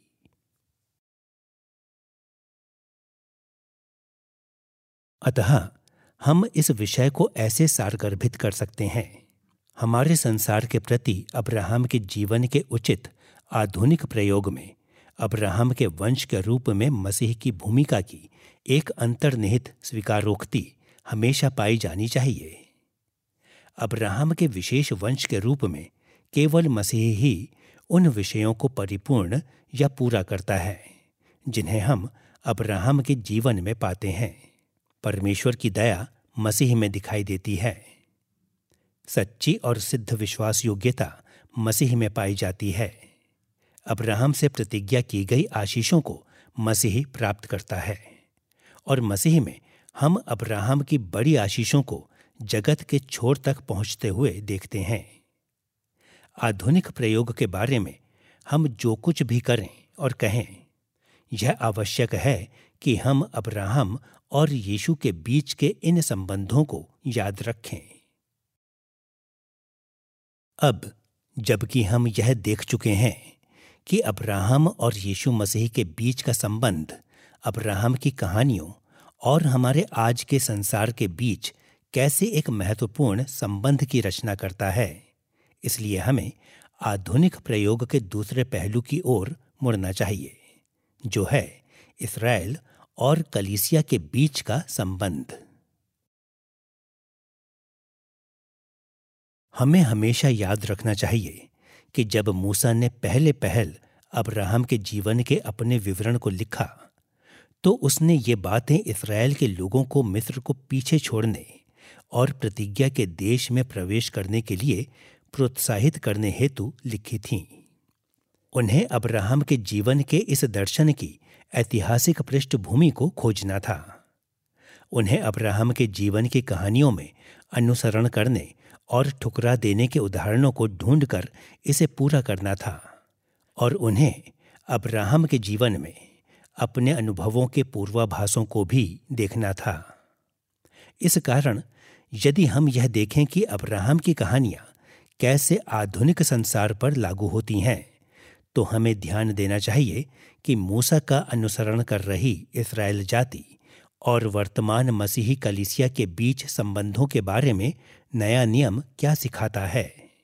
अतः हम इस विषय को ऐसे सारगर्भित कर सकते हैं। हमारे संसार के प्रति अब्राहम के जीवन के उचित आधुनिक प्रयोग में अब्राहम के वंश के रूप में मसीह की भूमिका की एक अंतर्निहित स्वीकारोक्ति हमेशा पाई जानी चाहिए। अब्राहम के विशेष वंश के रूप में केवल मसीह ही उन विषयों को परिपूर्ण या पूरा करता है जिन्हें हम अब्राहम के जीवन में पाते हैं। परमेश्वर की दया मसीह में दिखाई देती है। सच्ची और सिद्ध विश्वास योग्यता मसीह में पाई जाती है। अब्राहम से प्रतिज्ञा की गई आशीषों को मसीह प्राप्त करता है, और मसीह में हम अब्राहम की बड़ी आशीषों को जगत के छोर तक पहुंचते हुए देखते हैं। आधुनिक प्रयोग के बारे में हम जो कुछ भी करें और कहें, यह आवश्यक है कि हम अब्राहम और यीशु के बीच के इन संबंधों को याद रखें। अब जबकि हम यह देख चुके हैं कि अब्राहम और यीशु मसीह के बीच का संबंध अब्राहम की कहानियों और हमारे आज के संसार के बीच कैसे एक महत्वपूर्ण संबंध की रचना करता है, इसलिए हमें आधुनिक प्रयोग के दूसरे पहलू की ओर मुड़ना चाहिए, जो है इस्राएल और कलीसिया के बीच का संबंध। हमें हमेशा याद रखना चाहिए कि जब मूसा ने पहले पहल अब्राहम के जीवन के अपने विवरण को लिखा, तो उसने ये बातें इस्राएल के लोगों को मिस्र को पीछे छोड़ने और प्रतिज्ञा के देश में प्रवेश करने के लिए प्रोत्साहित करने हेतु लिखी थीं। उन्हें अब्राहम के जीवन के इस दर्शन की ऐतिहासिक पृष्ठभूमि को खोजना था। उन्हें अब्राहम के जीवन की कहानियों में अनुसरण करने और ठुकरा देने के उदाहरणों को ढूंढकर इसे पूरा करना था, और उन्हें अब्राहम के जीवन में अपने अनुभवों के पूर्वाभासों को भी देखना था। इस कारण यदि हम यह देखें कि अब्राहम की कहानियां कैसे आधुनिक संसार पर लागू होती हैं, तो हमें ध्यान देना चाहिए कि मूसा का अनुसरण कर रही इस्राएल जाति और वर्तमान मसीही कलीसिया के बीच संबंधों के बारे में नया नियम क्या सिखाता है।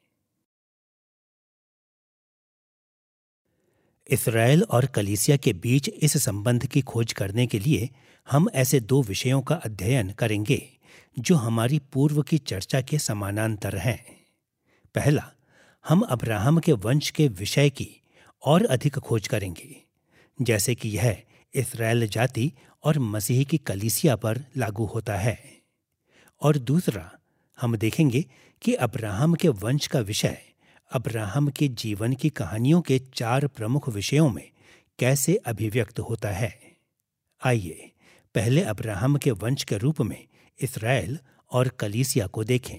इस्राएल और कलीसिया के बीच इस संबंध की खोज करने के लिए हम ऐसे दो विषयों का अध्ययन करेंगे जो हमारी पूर्व की चर्चा के समानांतर हैं। पहला, हम अब्राहम के वंश के विषय की और अधिक खोज करेंगे, जैसे कि यह इस्राएल जाति और मसीह की कलीसिया पर लागू होता है। और दूसरा, हम देखेंगे कि अब्राहम के वंश का विषय अब्राहम के जीवन की कहानियों के चार प्रमुख विषयों में कैसे अभिव्यक्त होता है। आइए पहले अब्राहम के वंश के रूप में इस्राएल और कलीसिया को देखें।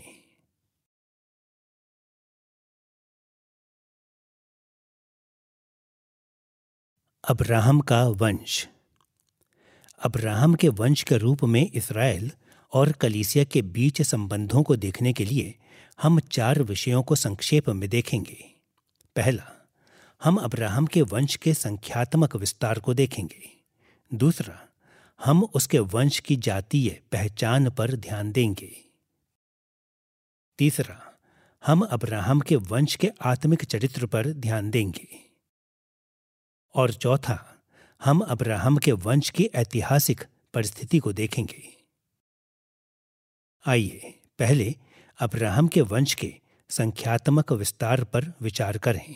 अब्राहम का वंश। अब्राहम के वंश के रूप में इस्राएल और कलीसिया के बीच संबंधों को देखने के लिए हम चार विषयों को संक्षेप में देखेंगे। पहला, हम अब्राहम के वंश के संख्यात्मक विस्तार को देखेंगे। दूसरा, हम उसके वंश की जातीय पहचान पर ध्यान देंगे। तीसरा, हम अब्राहम के वंश के आत्मिक चरित्र पर ध्यान देंगे। और चौथा, हम अब्राहम के वंश की ऐतिहासिक परिस्थिति को देखेंगे। आइए पहले अब्राहम के वंश के संख्यात्मक विस्तार पर विचार करें।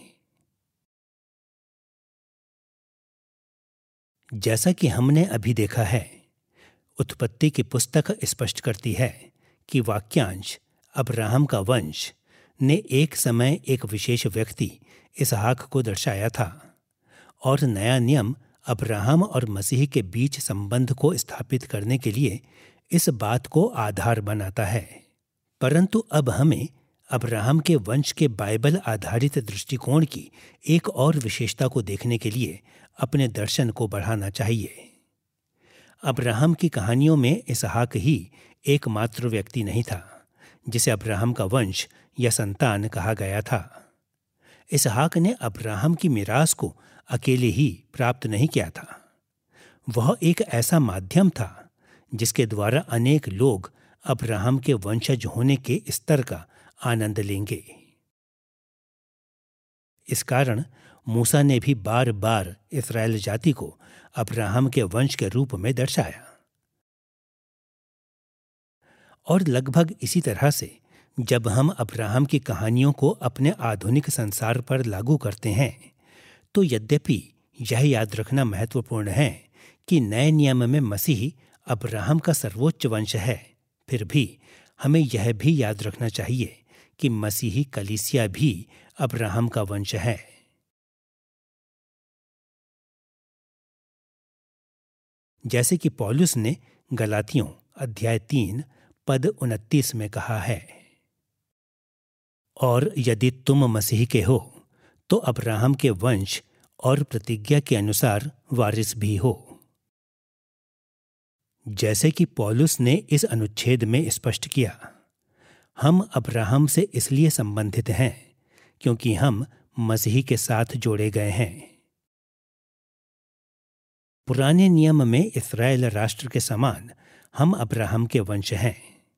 जैसा कि हमने अभी देखा है, उत्पत्ति की पुस्तक स्पष्ट करती है कि वाक्यांश अब्राहम का वंश ने एक समय एक विशेष व्यक्ति इसहाक को दर्शाया था, और नया नियम अब्राहम और मसीह के बीच संबंध को स्थापित करने के लिए इस बात को आधार बनाता है। परंतु अब हमें अब्राहम के वंश के बाइबल आधारित दृष्टिकोण की एक और विशेषता को देखने के लिए अपने दर्शन को बढ़ाना चाहिए। अब्राहम की कहानियों में इसहाक ही एकमात्र व्यक्ति नहीं था जिसे अब्राहम का वंश या संतान कहा गया था। इसहाक ने अब्राहम की मिरास को अकेले ही प्राप्त नहीं किया था। वह एक ऐसा माध्यम था जिसके द्वारा अनेक लोग अब्राहम के वंशज होने के स्तर का आनंद लेंगे। इस कारण मूसा ने भी बार बार इस्राएल जाति को अब्राहम के वंश के रूप में दर्शाया। और लगभग इसी तरह से जब हम अब्राहम की कहानियों को अपने आधुनिक संसार पर लागू करते हैं, तो यद्यपि यह याद रखना महत्वपूर्ण है कि नए नियम में मसीह अब्राहम का सर्वोच्च वंश है, फिर भी हमें यह भी याद रखना चाहिए कि मसीही कलीसिया भी अब्राहम का वंश है। जैसे कि पौलुस ने गलातियों अध्याय तीन पद उनतीस में कहा है, और यदि तुम मसीह के हो तो अब्राहम के वंश और प्रतिज्ञा के अनुसार वारिस भी हो। जैसे कि पौलुस ने इस अनुच्छेद में स्पष्ट किया, हम अब्राहम से इसलिए संबंधित हैं क्योंकि हम मसीह के साथ जोड़े गए हैं। पुराने नियम में इस्राएल राष्ट्र के समान हम अब्राहम के वंश हैं।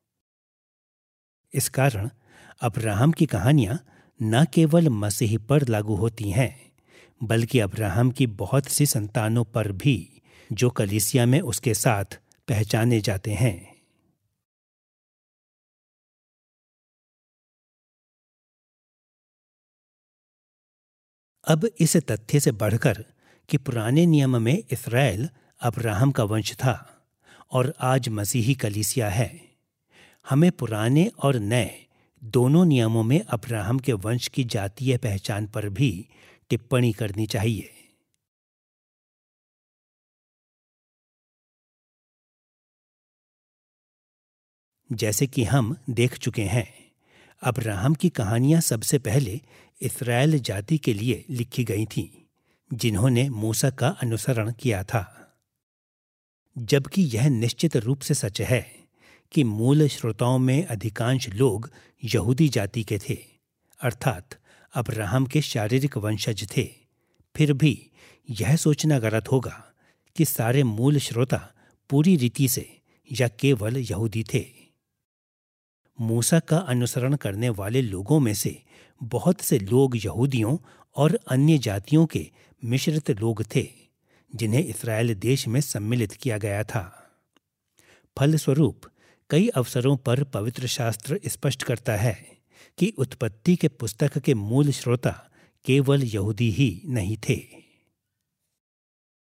इस कारण अब्राहम की कहानियां न केवल मसीह पर लागू होती हैं, बल्कि अब्राहम की बहुत सी संतानों पर भी, जो कलीसिया में उसके साथ पहचाने जाते हैं। अब इस तथ्य से बढ़कर कि पुराने नियम में इस्राएल अब्राहम का वंश था और आज मसीही कलीसिया है, हमें पुराने और नए दोनों नियमों में अब्राहम के वंश की जातीय पहचान पर भी टिप्पणी करनी चाहिए। जैसे कि हम देख चुके हैं, अब्राहम की कहानियां सबसे पहले इस्राएल जाति के लिए लिखी गई थीं, जिन्होंने मूसा का अनुसरण किया था। जबकि यह निश्चित रूप से सच है कि मूल श्रोताओं में अधिकांश लोग यहूदी जाति के थे, अर्थात अब्राहम के शारीरिक वंशज थे, फिर भी यह सोचना गलत होगा कि सारे मूल श्रोता पूरी रीति से या केवल यहूदी थे। मूसा का अनुसरण करने वाले लोगों में से बहुत से लोग यहूदियों और अन्य जातियों के मिश्रित लोग थे, जिन्हें इस्राएल देश में सम्मिलित किया गया था। फलस्वरूप कई अवसरों पर पवित्र शास्त्र स्पष्ट करता है कि उत्पत्ति के पुस्तक के मूल श्रोता केवल यहूदी ही नहीं थे।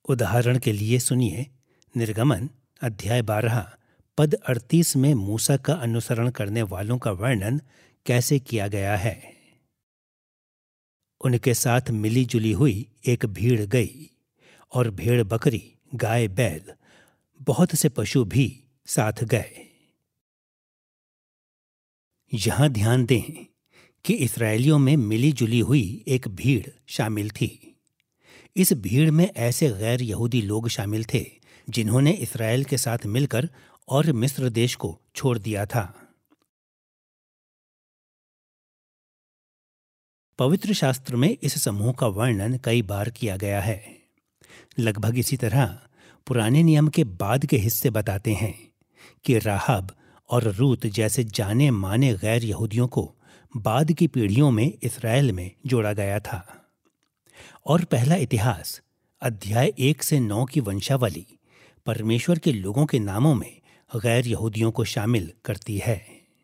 उदाहरण के लिए सुनिए, निर्गमन अध्याय बारह पद अड़तीस में मूसा का अनुसरण करने वालों का वर्णन कैसे किया गया है। उनके साथ मिली जुली हुई एक भीड़ गई, और भेड़ बकरी, गाय बैल, बहुत से पशु भी साथ गए। यहां ध्यान दें कि इस्राएलियों में मिली जुली हुई एक भीड़ शामिल थी। इस भीड़ में ऐसे गैर यहूदी लोग शामिल थे जिन्होंने इस्राएल के साथ मिलकर और मिस्र देश को छोड़ दिया था। पवित्र शास्त्र में इस समूह का वर्णन कई बार किया गया है। लगभग इसी तरह पुराने नियम के बाद के हिस्से बताते हैं कि राहाब और रूत जैसे जाने माने गैर यहूदियों को बाद की पीढ़ियों में इस्राएल में जोड़ा गया था। और पहला इतिहास अध्याय एक से नौ की वंशावली परमेश्वर के लोगों के नामों में गैर यहूदियों को शामिल करती है।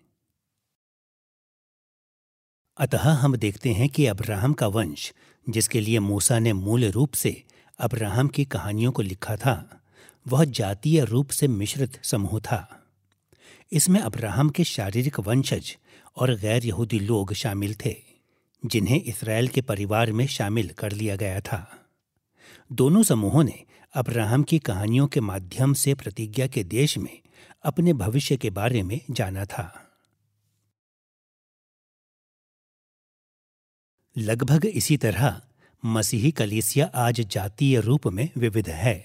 अतः हम देखते हैं कि अब्राहम का वंश, जिसके लिए मूसा ने मूल रूप से अब्राहम की कहानियों को लिखा था, वह जातीय रूप से मिश्रित समूह था। इसमें अब्राहम के शारीरिक वंशज और गैर यहूदी लोग शामिल थे, जिन्हें इस्राएल के परिवार में शामिल कर लिया गया था। दोनों समूहों ने अब्राहम की कहानियों के माध्यम से प्रतिज्ञा के देश में अपने भविष्य के बारे में जाना था। लगभग इसी तरह मसीही कलीसिया आज जातीय रूप में विविध है।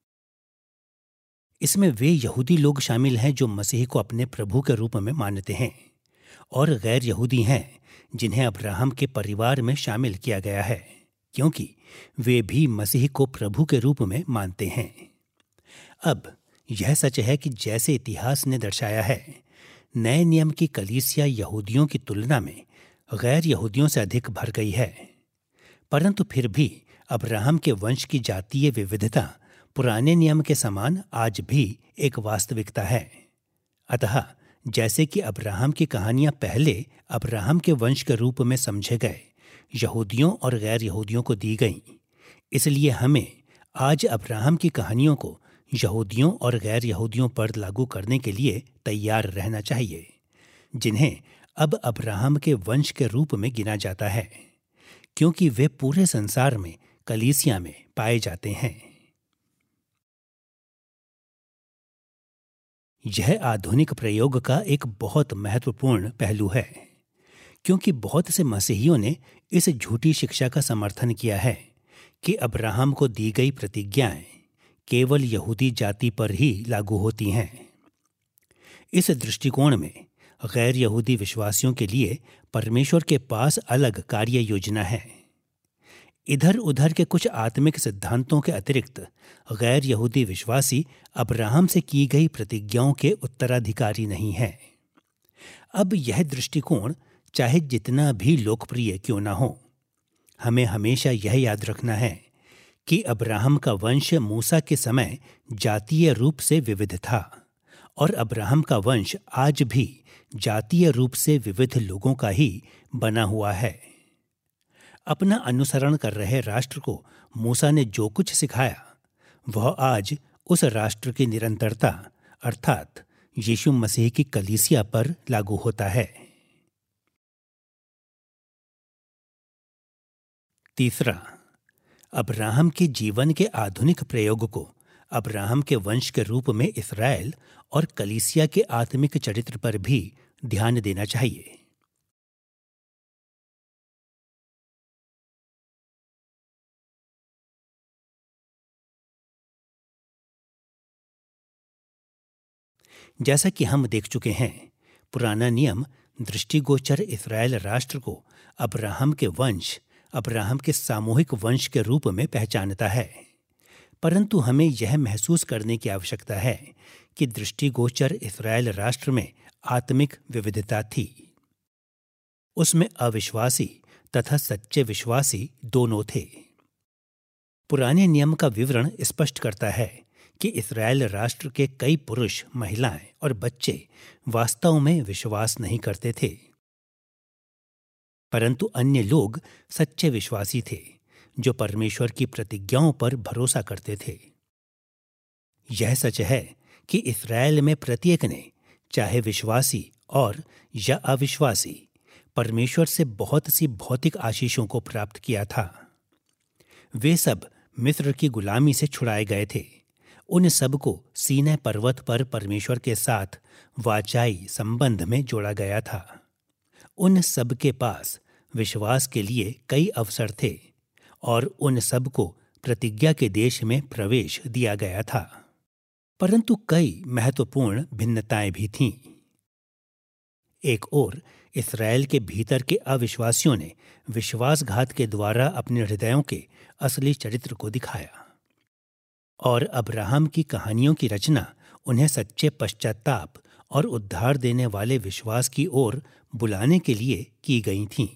इसमें वे यहूदी लोग शामिल हैं जो मसीह को अपने प्रभु के रूप में मानते हैं, और गैर यहूदी हैं जिन्हें अब्राहम के परिवार में शामिल किया गया है, क्योंकि वे भी मसीह को प्रभु के रूप में मानते हैं। अब यह सच है कि जैसे इतिहास ने दर्शाया है, नए नियम की कलीसिया यहूदियों की तुलना में गैर यहूदियों से अधिक भर गई है, परंतु फिर भी अब्राहम के वंश की जातीय विविधता पुराने नियम के समान आज भी एक वास्तविकता है। अतः जैसे कि अब्राहम की कहानियां पहले अब्राहम के वंश के रूप में समझे गए यहूदियों और गैर यहूदियों को दी गईं, इसलिए हमें आज अब्राहम की कहानियों को यहूदियों और गैर यहूदियों पर लागू करने के लिए तैयार रहना चाहिए, जिन्हें अब अब्राहम के वंश के रूप में गिना जाता है, क्योंकि वे पूरे संसार में कलीसिया में पाए जाते हैं। यह आधुनिक प्रयोग का एक बहुत महत्वपूर्ण पहलू है, क्योंकि बहुत से मसीहियों ने इस झूठी शिक्षा का समर्थन किया है कि अब्राहम को दी गई प्रतिज्ञाएं केवल यहूदी जाति पर ही लागू होती हैं। इस दृष्टिकोण में गैर यहूदी विश्वासियों के लिए परमेश्वर के पास अलग कार्य योजना है। इधर उधर के कुछ आत्मिक सिद्धांतों के अतिरिक्त गैर यहूदी विश्वासी अब्राहम से की गई प्रतिज्ञाओं के उत्तराधिकारी नहीं है। अब यह दृष्टिकोण चाहे जितना भी लोकप्रिय क्यों ना हो, हमें हमेशा यह याद रखना है कि अब्राहम का वंश मूसा के समय जातीय रूप से विविध था, और अब्राहम का वंश आज भी जातीय रूप से विविध लोगों का ही बना हुआ है। अपना अनुसरण कर रहे राष्ट्र को मूसा ने जो कुछ सिखाया, वह आज उस राष्ट्र की निरंतरता अर्थात यीशु मसीह की कलीसिया पर लागू होता है। तीसरा, अब्राहम के जीवन के आधुनिक प्रयोग को अब्राहम के वंश के रूप में इस्राएल और कलीसिया के आत्मिक चरित्र पर भी ध्यान देना चाहिए। जैसा कि हम देख चुके हैं, पुराना नियम दृष्टिगोचर इस्राएल राष्ट्र को अब्राहम के वंश, अब्राहम के सामूहिक वंश के रूप में पहचानता है, परंतु हमें यह महसूस करने की आवश्यकता है कि दृष्टिगोचर इस्राएल राष्ट्र में आत्मिक विविधता थी। उसमें अविश्वासी तथा सच्चे विश्वासी दोनों थे। पुराने नियम का विवरण स्पष्ट करता है कि इस्राएल राष्ट्र के कई पुरुष, महिलाएं और बच्चे वास्तव में विश्वास नहीं करते थे, परंतु अन्य लोग सच्चे विश्वासी थे जो परमेश्वर की प्रतिज्ञाओं पर भरोसा करते थे। यह सच है कि इस्राएल में प्रत्येक ने, चाहे विश्वासी और या अविश्वासी, परमेश्वर से बहुत सी भौतिक आशीषों को प्राप्त किया था। वे सब मिस्र की गुलामी से छुड़ाए गए थे। उन सब को सीनै पर्वत पर परमेश्वर के साथ वाचाई संबंध में जोड़ा गया था। उन सब के पास विश्वास के लिए कई अवसर थे और उन सब को प्रतिज्ञा के देश में प्रवेश दिया गया था। परंतु कई महत्वपूर्ण भिन्नताएं भी थीं। एक ओर इस्राएल के भीतर के अविश्वासियों ने विश्वासघात के द्वारा अपने हृदयों के असली चरित्र को दिखाया और अब्राहम की कहानियों की रचना उन्हें सच्चे पश्चाताप और उद्धार देने वाले विश्वास की ओर बुलाने के लिए की गई थीं।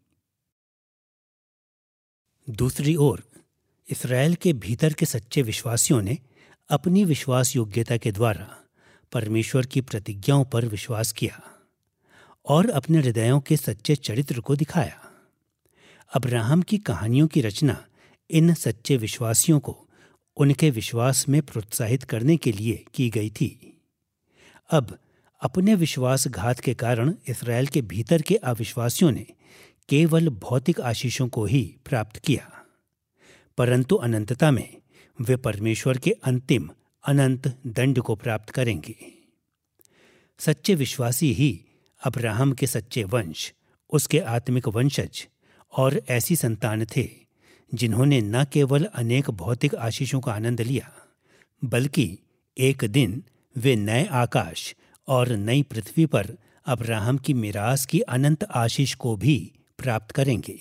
दूसरी ओर इस्राएल के भीतर के सच्चे विश्वासियों ने अपनी विश्वास योग्यता के द्वारा परमेश्वर की प्रतिज्ञाओं पर विश्वास किया और अपने हृदयों के सच्चे चरित्र को दिखाया। अब्राहम की कहानियों की रचना इन सच्चे विश्वासियों को उनके विश्वास में प्रोत्साहित करने के लिए की गई थी। अब अपने विश्वासघात के कारण इस्राएल के भीतर के अविश्वासियों ने केवल भौतिक आशीषों को ही प्राप्त किया, परंतु अनंतता में वे परमेश्वर के अंतिम अनंत दंड को प्राप्त करेंगे। सच्चे विश्वासी ही अब्राहम के सच्चे वंश, उसके आत्मिक वंशज और ऐसी संतान थे जिन्होंने न केवल अनेक भौतिक आशीषों का आनंद लिया, बल्कि एक दिन वे नए आकाश और नई पृथ्वी पर अब्राहम की मिरास की अनंत आशीष को भी प्राप्त करेंगे।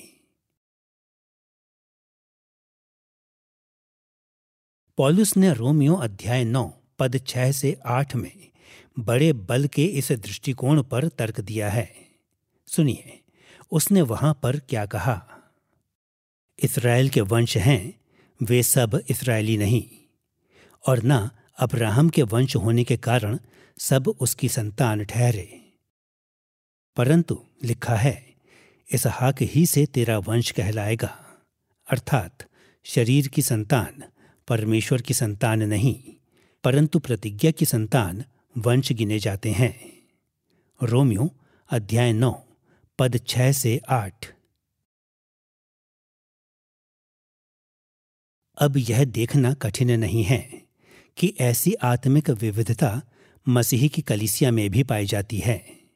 पौलुस ने रोमियो अध्याय नौ पद छह से आठ में बड़े बल के इस दृष्टिकोण पर तर्क दिया है। सुनिए उसने वहां पर क्या कहा। इस्राएल के वंश हैं, वे सब इस्राएली नहीं, और न अब्राहम के वंश होने के कारण सब उसकी संतान ठहरे, परंतु लिखा है इसहाक ही से तेरा वंश कहलाएगा, अर्थात शरीर की संतान परमेश्वर की संतान नहीं, परंतु प्रतिज्ञा की संतान वंश गिने जाते हैं। रोमियो अध्याय नौ पद छह से आठ। अब यह देखना कठिन नहीं है कि ऐसी आत्मिक विविधता मसीही की कलीसिया में भी पाई जाती है।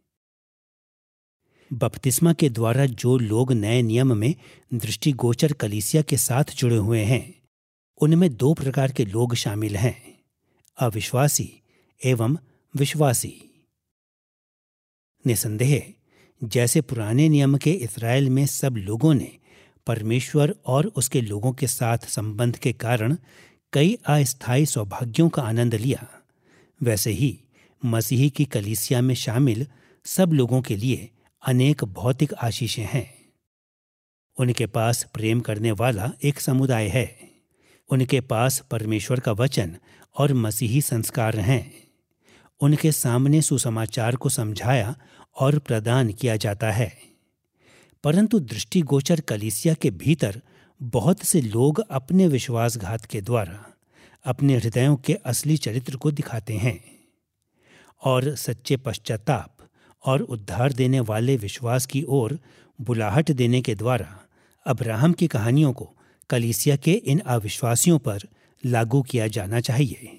बपतिस्मा के द्वारा जो लोग नए नियम में दृष्टिगोचर कलीसिया के साथ जुड़े हुए हैं, उनमें दो प्रकार के लोग शामिल हैं, अविश्वासी एवं विश्वासी। निसंदेह जैसे पुराने नियम के इस्राएल में सब लोगों ने परमेश्वर और उसके लोगों के साथ संबंध के कारण कई अस्थायी सौभाग्यों का आनंद लिया, वैसे ही मसीही की कलीसिया में शामिल सब लोगों के लिए अनेक भौतिक आशीषें हैं। उनके पास प्रेम करने वाला एक समुदाय है, उनके पास परमेश्वर का वचन और मसीही संस्कार हैं, उनके सामने सुसमाचार को समझाया और प्रदान किया जाता है। परंतु दृष्टिगोचर कलीसिया के भीतर बहुत से लोग अपने विश्वासघात के द्वारा अपने हृदयों के असली चरित्र को दिखाते हैं और सच्चे पश्चाताप और उद्धार देने वाले विश्वास की ओर बुलाहट देने के द्वारा अब्राहम की कहानियों को कलीसिया के इन अविश्वासियों पर लागू किया जाना चाहिए।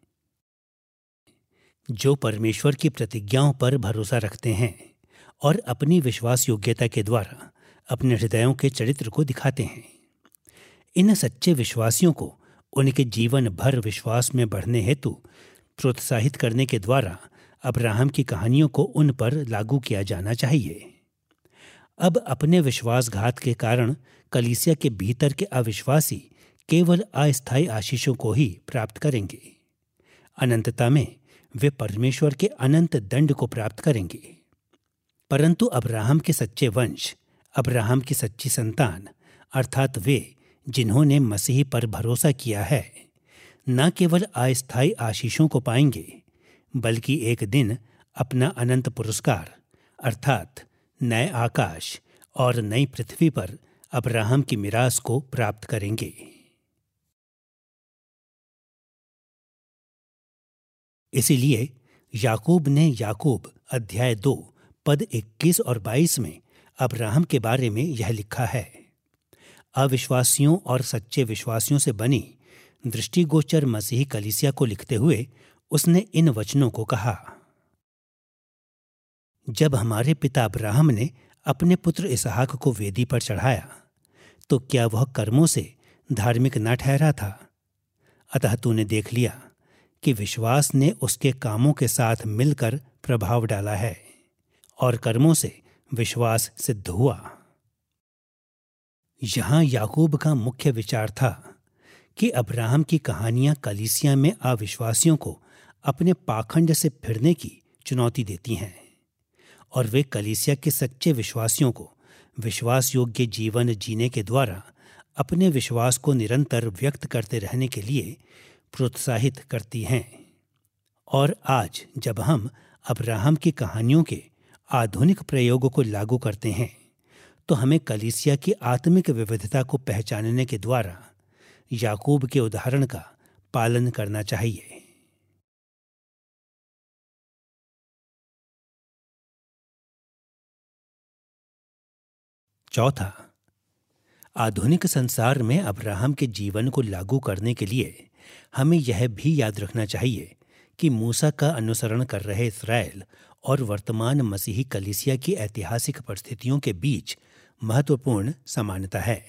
जो परमेश्वर की प्रतिज्ञाओं पर भरोसा रखते हैं और अपनी विश्वास योग्यता के द्वारा अपने हृदयों के चरित्र को दिखाते हैं, इन सच्चे विश्वासियों को उनके जीवन भर विश्वास में बढ़ने हेतु प्रोत्साहित करने के द्वारा अब्राहम की कहानियों को उन पर लागू किया जाना चाहिए। अब अपने विश्वासघात के कारण कलीसिया के भीतर के अविश्वासी केवल अस्थायी आशीषों को ही प्राप्त करेंगे। अनंतता में वे परमेश्वर के अनंत दंड को प्राप्त करेंगे। परंतु अब्राहम के सच्चे वंश, अब्राहम की सच्ची संतान, अर्थात वे जिन्होंने मसीह पर भरोसा किया है, न केवल अस्थायी आशीषों को पाएंगे, बल्कि एक दिन अपना अनंत पुरस्कार अर्थात नए आकाश और नई पृथ्वी पर अब्राहम की मिरास को प्राप्त करेंगे। इसीलिए याकूब ने याकूब अध्याय दो पद इक्कीस और बाईस में अब्राहम के बारे में यह लिखा है। अविश्वासियों और सच्चे विश्वासियों से बनी दृष्टिगोचर मसीही कलीसिया को लिखते हुए उसने इन वचनों को कहा। जब हमारे पिता अब्राहम ने अपने पुत्र इसहाक को वेदी पर चढ़ाया तो क्या वह कर्मों से धार्मिक न ठहरा था? अतः तूने देख लिया कि विश्वास ने उसके कामों के साथ मिलकर प्रभाव डाला है और कर्मों से विश्वास सिद्ध हुआ। यहां याकूब का मुख्य विचार था कि अब्राहम की कहानियां कलीसिया में अविश्वासियों को अपने पाखंड से फिरने की चुनौती देती हैं और वे कलीसिया के सच्चे विश्वासियों को विश्वास योग्य जीवन जीने के द्वारा अपने विश्वास को निरंतर व्यक्त करते रहने के लिए प्रोत्साहित करती हैं। और आज जब हम अब्राहम की कहानियों के आधुनिक प्रयोगों को लागू करते हैं तो हमें कलीसिया की आत्मिक विविधता को पहचानने के द्वारा याकूब के उदाहरण का पालन करना चाहिए। चौथा, आधुनिक संसार में अब्राहम के जीवन को लागू करने के लिए हमें यह भी याद रखना चाहिए कि मूसा का अनुसरण कर रहे इस्राएल और वर्तमान मसीही कलीसिया की ऐतिहासिक परिस्थितियों के बीच महत्वपूर्ण समानता है।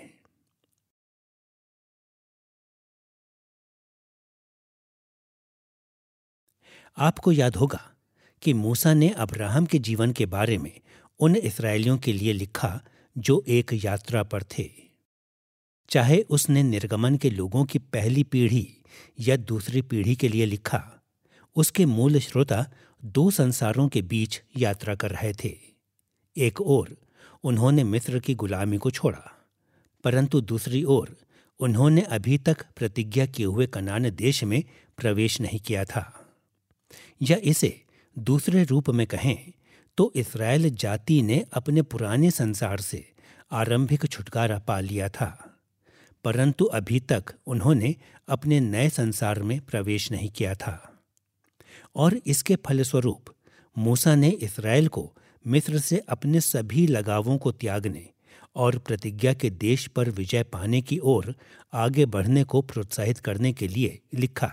आपको याद होगा कि मूसा ने अब्राहम के जीवन के बारे में उन इस्राएलियों के लिए लिखा जो एक यात्रा पर थे। चाहे उसने निर्गमन के लोगों की पहली पीढ़ी या दूसरी पीढ़ी के लिए लिखा, उसके मूल श्रोता दो संसारों के बीच यात्रा कर रहे थे। एक ओर उन्होंने मिस्र की गुलामी को छोड़ा, परंतु दूसरी ओर उन्होंने अभी तक प्रतिज्ञा किए हुए कनान देश में प्रवेश नहीं किया था। या इसे दूसरे रूप में कहें तो इस्राएल जाति ने अपने पुराने संसार से आरंभिक छुटकारा पा लिया था, परंतु अभी तक उन्होंने अपने नए संसार में प्रवेश नहीं किया था। और इसके फलस्वरूप मूसा ने इस्राएल को मिस्र से अपने सभी लगावों को त्यागने और प्रतिज्ञा के देश पर विजय पाने की ओर आगे बढ़ने को प्रोत्साहित करने के लिए लिखा।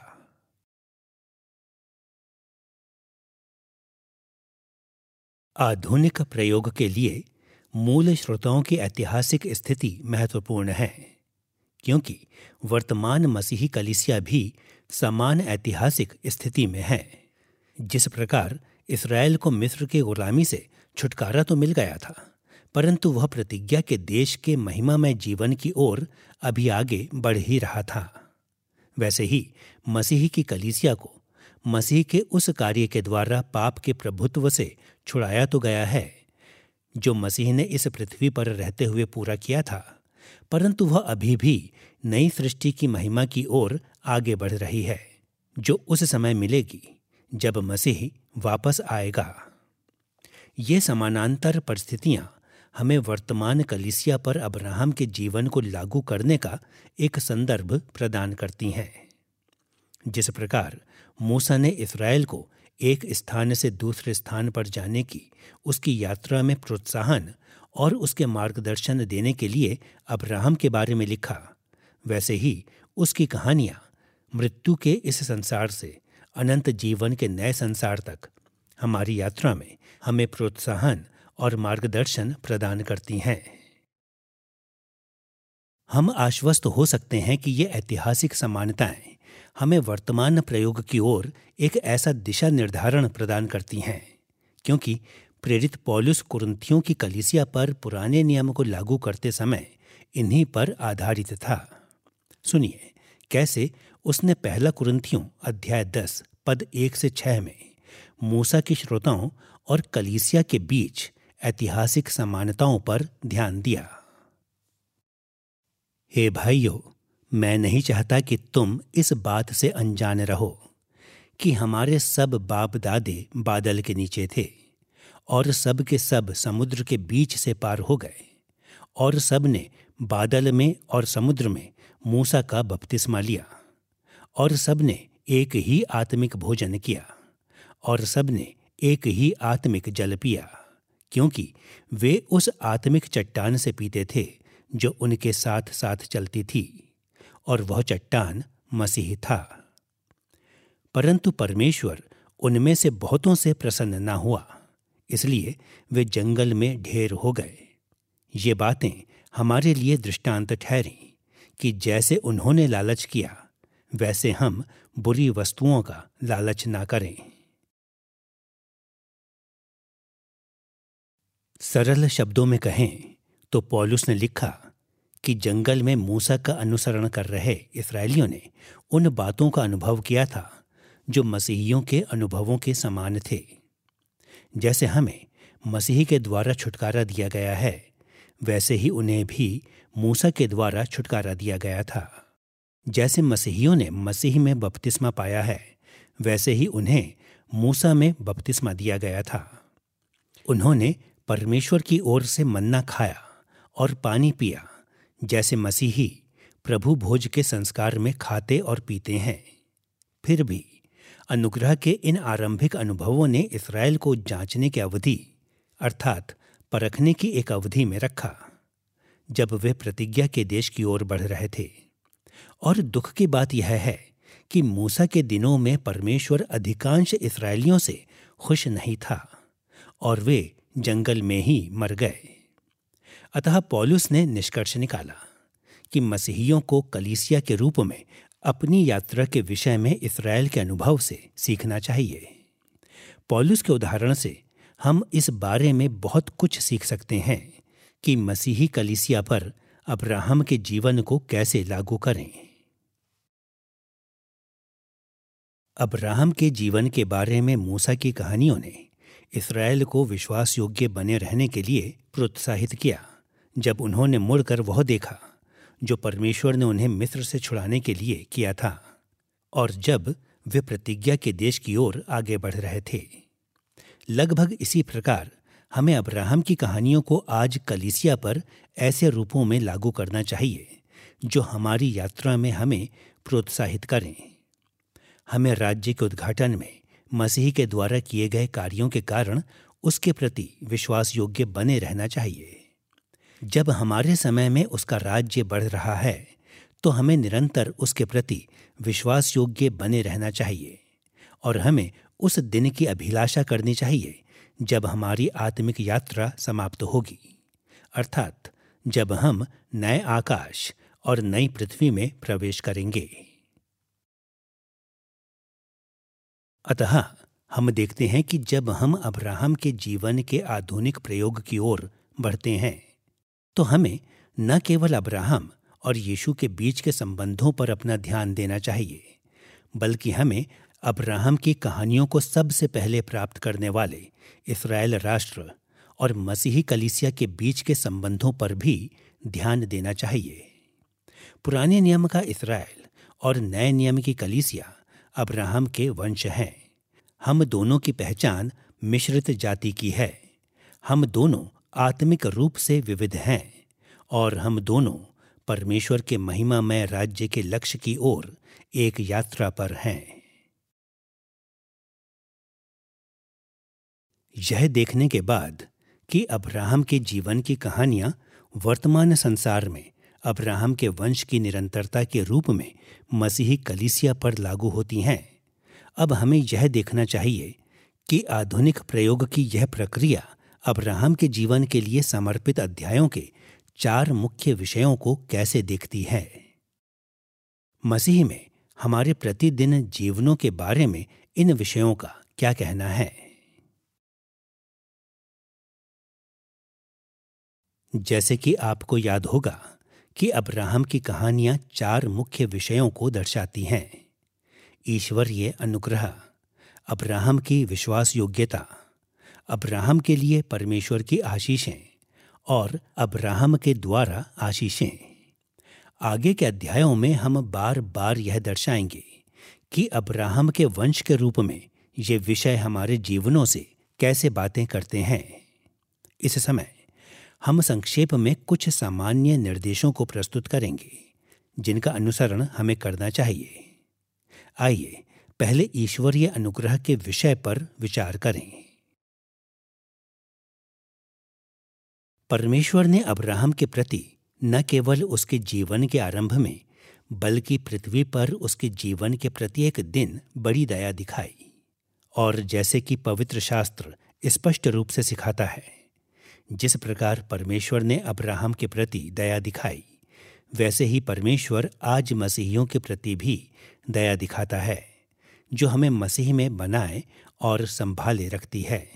आधुनिक प्रयोग के लिए मूल श्रोताओं की ऐतिहासिक स्थिति महत्वपूर्ण है, क्योंकि वर्तमान मसीही कलीसिया भी समान ऐतिहासिक स्थिति में है। जिस प्रकार इस्राएल को मिस्र की गुलामी से छुटकारा तो मिल गया था, परंतु वह प्रतिज्ञा के देश के महिमामय जीवन की ओर अभी आगे बढ़ ही रहा था, वैसे ही मसीही की कलीसिया को मसीह के उस कार्य के द्वारा पाप के प्रभुत्व से छुड़ाया तो गया है जो मसीह ने इस पृथ्वी पर रहते हुए पूरा किया था, परंतु वह अभी भी नई सृष्टि की महिमा की ओर आगे बढ़ रही है, जो उस समय मिलेगी जब मसीह वापस आएगा। ये समानांतर परिस्थितियां हमें वर्तमान कलीसिया पर अब्राहम के जीवन को लागू करने का एक संदर्भ प्रदान करती हैं। जिस प्रकार मूसा ने इस्राएल को एक स्थान से दूसरे स्थान पर जाने की उसकी यात्रा में प्रोत्साहन और उसके मार्गदर्शन देने के लिए अब्राहम के बारे में लिखा, वैसे ही उसकी कहानियां मृत्यु के इस संसार से अनंत जीवन के नए संसार तक हमारी यात्रा में हमें प्रोत्साहन और मार्गदर्शन प्रदान करती हैं। हम आश्वस्त हो सकते हैं कि ये ऐतिहासिक समानताएं हमें वर्तमान प्रयोग की ओर एक ऐसा दिशा निर्धारण प्रदान करती हैं, क्योंकि प्रेरित पौलुस कुरिन्थियों की कलीसिया पर पुराने नियम को लागू करते समय इन्हीं पर आधारित था। सुनिए कैसे उसने पहला कुरिन्थियों अध्याय दस पद एक से छह में मूसा के श्रोताओं और कलीसिया के बीच ऐतिहासिक समानताओं पर ध्यान दिया। हे भाइयों, मैं नहीं चाहता कि तुम इस बात से अनजान रहो कि हमारे सब बाप दादे बादल के नीचे थे और सब के सब समुद्र के बीच से पार हो गए और सब ने बादल में और समुद्र में मूसा का बपतिस्मा लिया, और सबने एक ही आत्मिक भोजन किया, और सबने एक ही आत्मिक जल पिया, क्योंकि वे उस आत्मिक चट्टान से पीते थे जो उनके साथ साथ चलती थी, और वह चट्टान मसीह था। परंतु परमेश्वर उनमें से बहुतों से प्रसन्न न हुआ, इसलिए वे जंगल में ढेर हो गए। ये बातें हमारे लिए दृष्टांत ठहरी कि जैसे उन्होंने लालच किया, वैसे हम बुरी वस्तुओं का लालच ना करें। सरल शब्दों में कहें तो पौलुस ने लिखा कि जंगल में मूसा का अनुसरण कर रहे इस्राएलियों ने उन बातों का अनुभव किया था जो मसीहियों के अनुभवों के समान थे। जैसे हमें मसीह के द्वारा छुटकारा दिया गया है, वैसे ही उन्हें भी मूसा के द्वारा छुटकारा दिया गया था। जैसे मसीहियों ने मसीह में बपतिस्मा पाया है, वैसे ही उन्हें मूसा में बपतिस्मा दिया गया था। उन्होंने परमेश्वर की ओर से मन्ना खाया और पानी पिया, जैसे मसीही प्रभु भोज के संस्कार में खाते और पीते हैं। फिर भी अनुग्रह के इन आरंभिक अनुभवों ने इस्राएल को जांचने की अवधि अर्थात परखने की एक अवधि में रखा, जब वे प्रतिज्ञा के देश की ओर बढ़ रहे थे। और दुख की बात यह है कि मूसा के दिनों में परमेश्वर अधिकांश इस्राएलियों से खुश नहीं था और वे जंगल में ही मर गए। अतः पौलुस ने निष्कर्ष निकाला कि मसीहियों को कलीसिया के रूप में अपनी यात्रा के विषय में इस्राएल के अनुभव से सीखना चाहिए। पौलुस के उदाहरण से हम इस बारे में बहुत कुछ सीख सकते हैं कि मसीही कलीसिया पर अब्राहम के जीवन को कैसे लागू करें। अब्राहम के जीवन के बारे में मूसा की कहानियों ने इस्राएल को विश्वास योग्य बने रहने के लिए प्रोत्साहित किया, जब उन्होंने मुड़कर वह देखा जो परमेश्वर ने उन्हें मिस्र से छुड़ाने के लिए किया था, और जब वे प्रतिज्ञा के देश की ओर आगे बढ़ रहे थे। लगभग इसी प्रकार हमें अब्राहम की कहानियों को आज कलीसिया पर ऐसे रूपों में लागू करना चाहिए जो हमारी यात्रा में हमें प्रोत्साहित करें। हमें राज्य के उद्घाटन में मसीह के द्वारा किए गए कार्यों के कारण उसके प्रति विश्वास योग्य बने रहना चाहिए। जब हमारे समय में उसका राज्य बढ़ रहा है तो हमें निरंतर उसके प्रति विश्वास योग्य बने रहना चाहिए, और हमें उस दिन की अभिलाषा करनी चाहिए जब हमारी आत्मिक यात्रा समाप्त होगी, अर्थात जब हम नए आकाश और नई पृथ्वी में प्रवेश करेंगे। अतः हम देखते हैं कि जब हम अब्राहम के जीवन के आधुनिक प्रयोग की ओर बढ़ते हैं तो हमें न केवल अब्राहम और यीशु के बीच के संबंधों पर अपना ध्यान देना चाहिए, बल्कि हमें अब्राहम की कहानियों को सबसे पहले प्राप्त करने वाले इस्राएल राष्ट्र और मसीही कलीसिया के बीच के संबंधों पर भी ध्यान देना चाहिए। पुराने नियम का इस्राएल और नए नियम की कलीसिया अब्राहम के वंश हैं। हम दोनों की पहचान मिश्रित जाति की है। हम दोनों आत्मिक रूप से विविध हैं और हम दोनों परमेश्वर के महिमामय राज्य के लक्ष्य की ओर एक यात्रा पर हैं। यह देखने के बाद कि अब्राहम के जीवन की कहानियां वर्तमान संसार में अब्राहम के वंश की निरंतरता के रूप में मसीही कलीसिया पर लागू होती हैं, अब हमें यह देखना चाहिए कि आधुनिक प्रयोग की यह प्रक्रिया अब्राहम के जीवन के लिए समर्पित अध्यायों के चार मुख्य विषयों को कैसे देखती है। मसीह में हमारे प्रतिदिन जीवनों के बारे में इन विषयों का क्या कहना है। जैसे कि आपको याद होगा कि अब्राहम की कहानियां चार मुख्य विषयों को दर्शाती हैं: ईश्वरीय अनुग्रह, अब्राहम की विश्वास योग्यता, अब्राहम के लिए परमेश्वर की आशीषें और अब्राहम के द्वारा आशीषें। आगे के अध्यायों में हम बार बार यह दर्शाएंगे कि अब्राहम के वंश के रूप में ये विषय हमारे जीवनों से कैसे बातें करते हैं। इस समय हम संक्षेप में कुछ सामान्य निर्देशों को प्रस्तुत करेंगे जिनका अनुसरण हमें करना चाहिए। आइए पहले ईश्वरीय अनुग्रह के विषय पर विचार करें। परमेश्वर ने अब्राहम के प्रति न केवल उसके जीवन के आरंभ में बल्कि पृथ्वी पर उसके जीवन के प्रत्येक दिन बड़ी दया दिखाई। और जैसे कि पवित्र शास्त्र स्पष्ट रूप से सिखाता है, जिस प्रकार परमेश्वर ने अब्राहम के प्रति दया दिखाई, वैसे ही परमेश्वर आज मसीहियों के प्रति भी दया दिखाता है, जो हमें मसीह में बनाए और संभाले रखती है।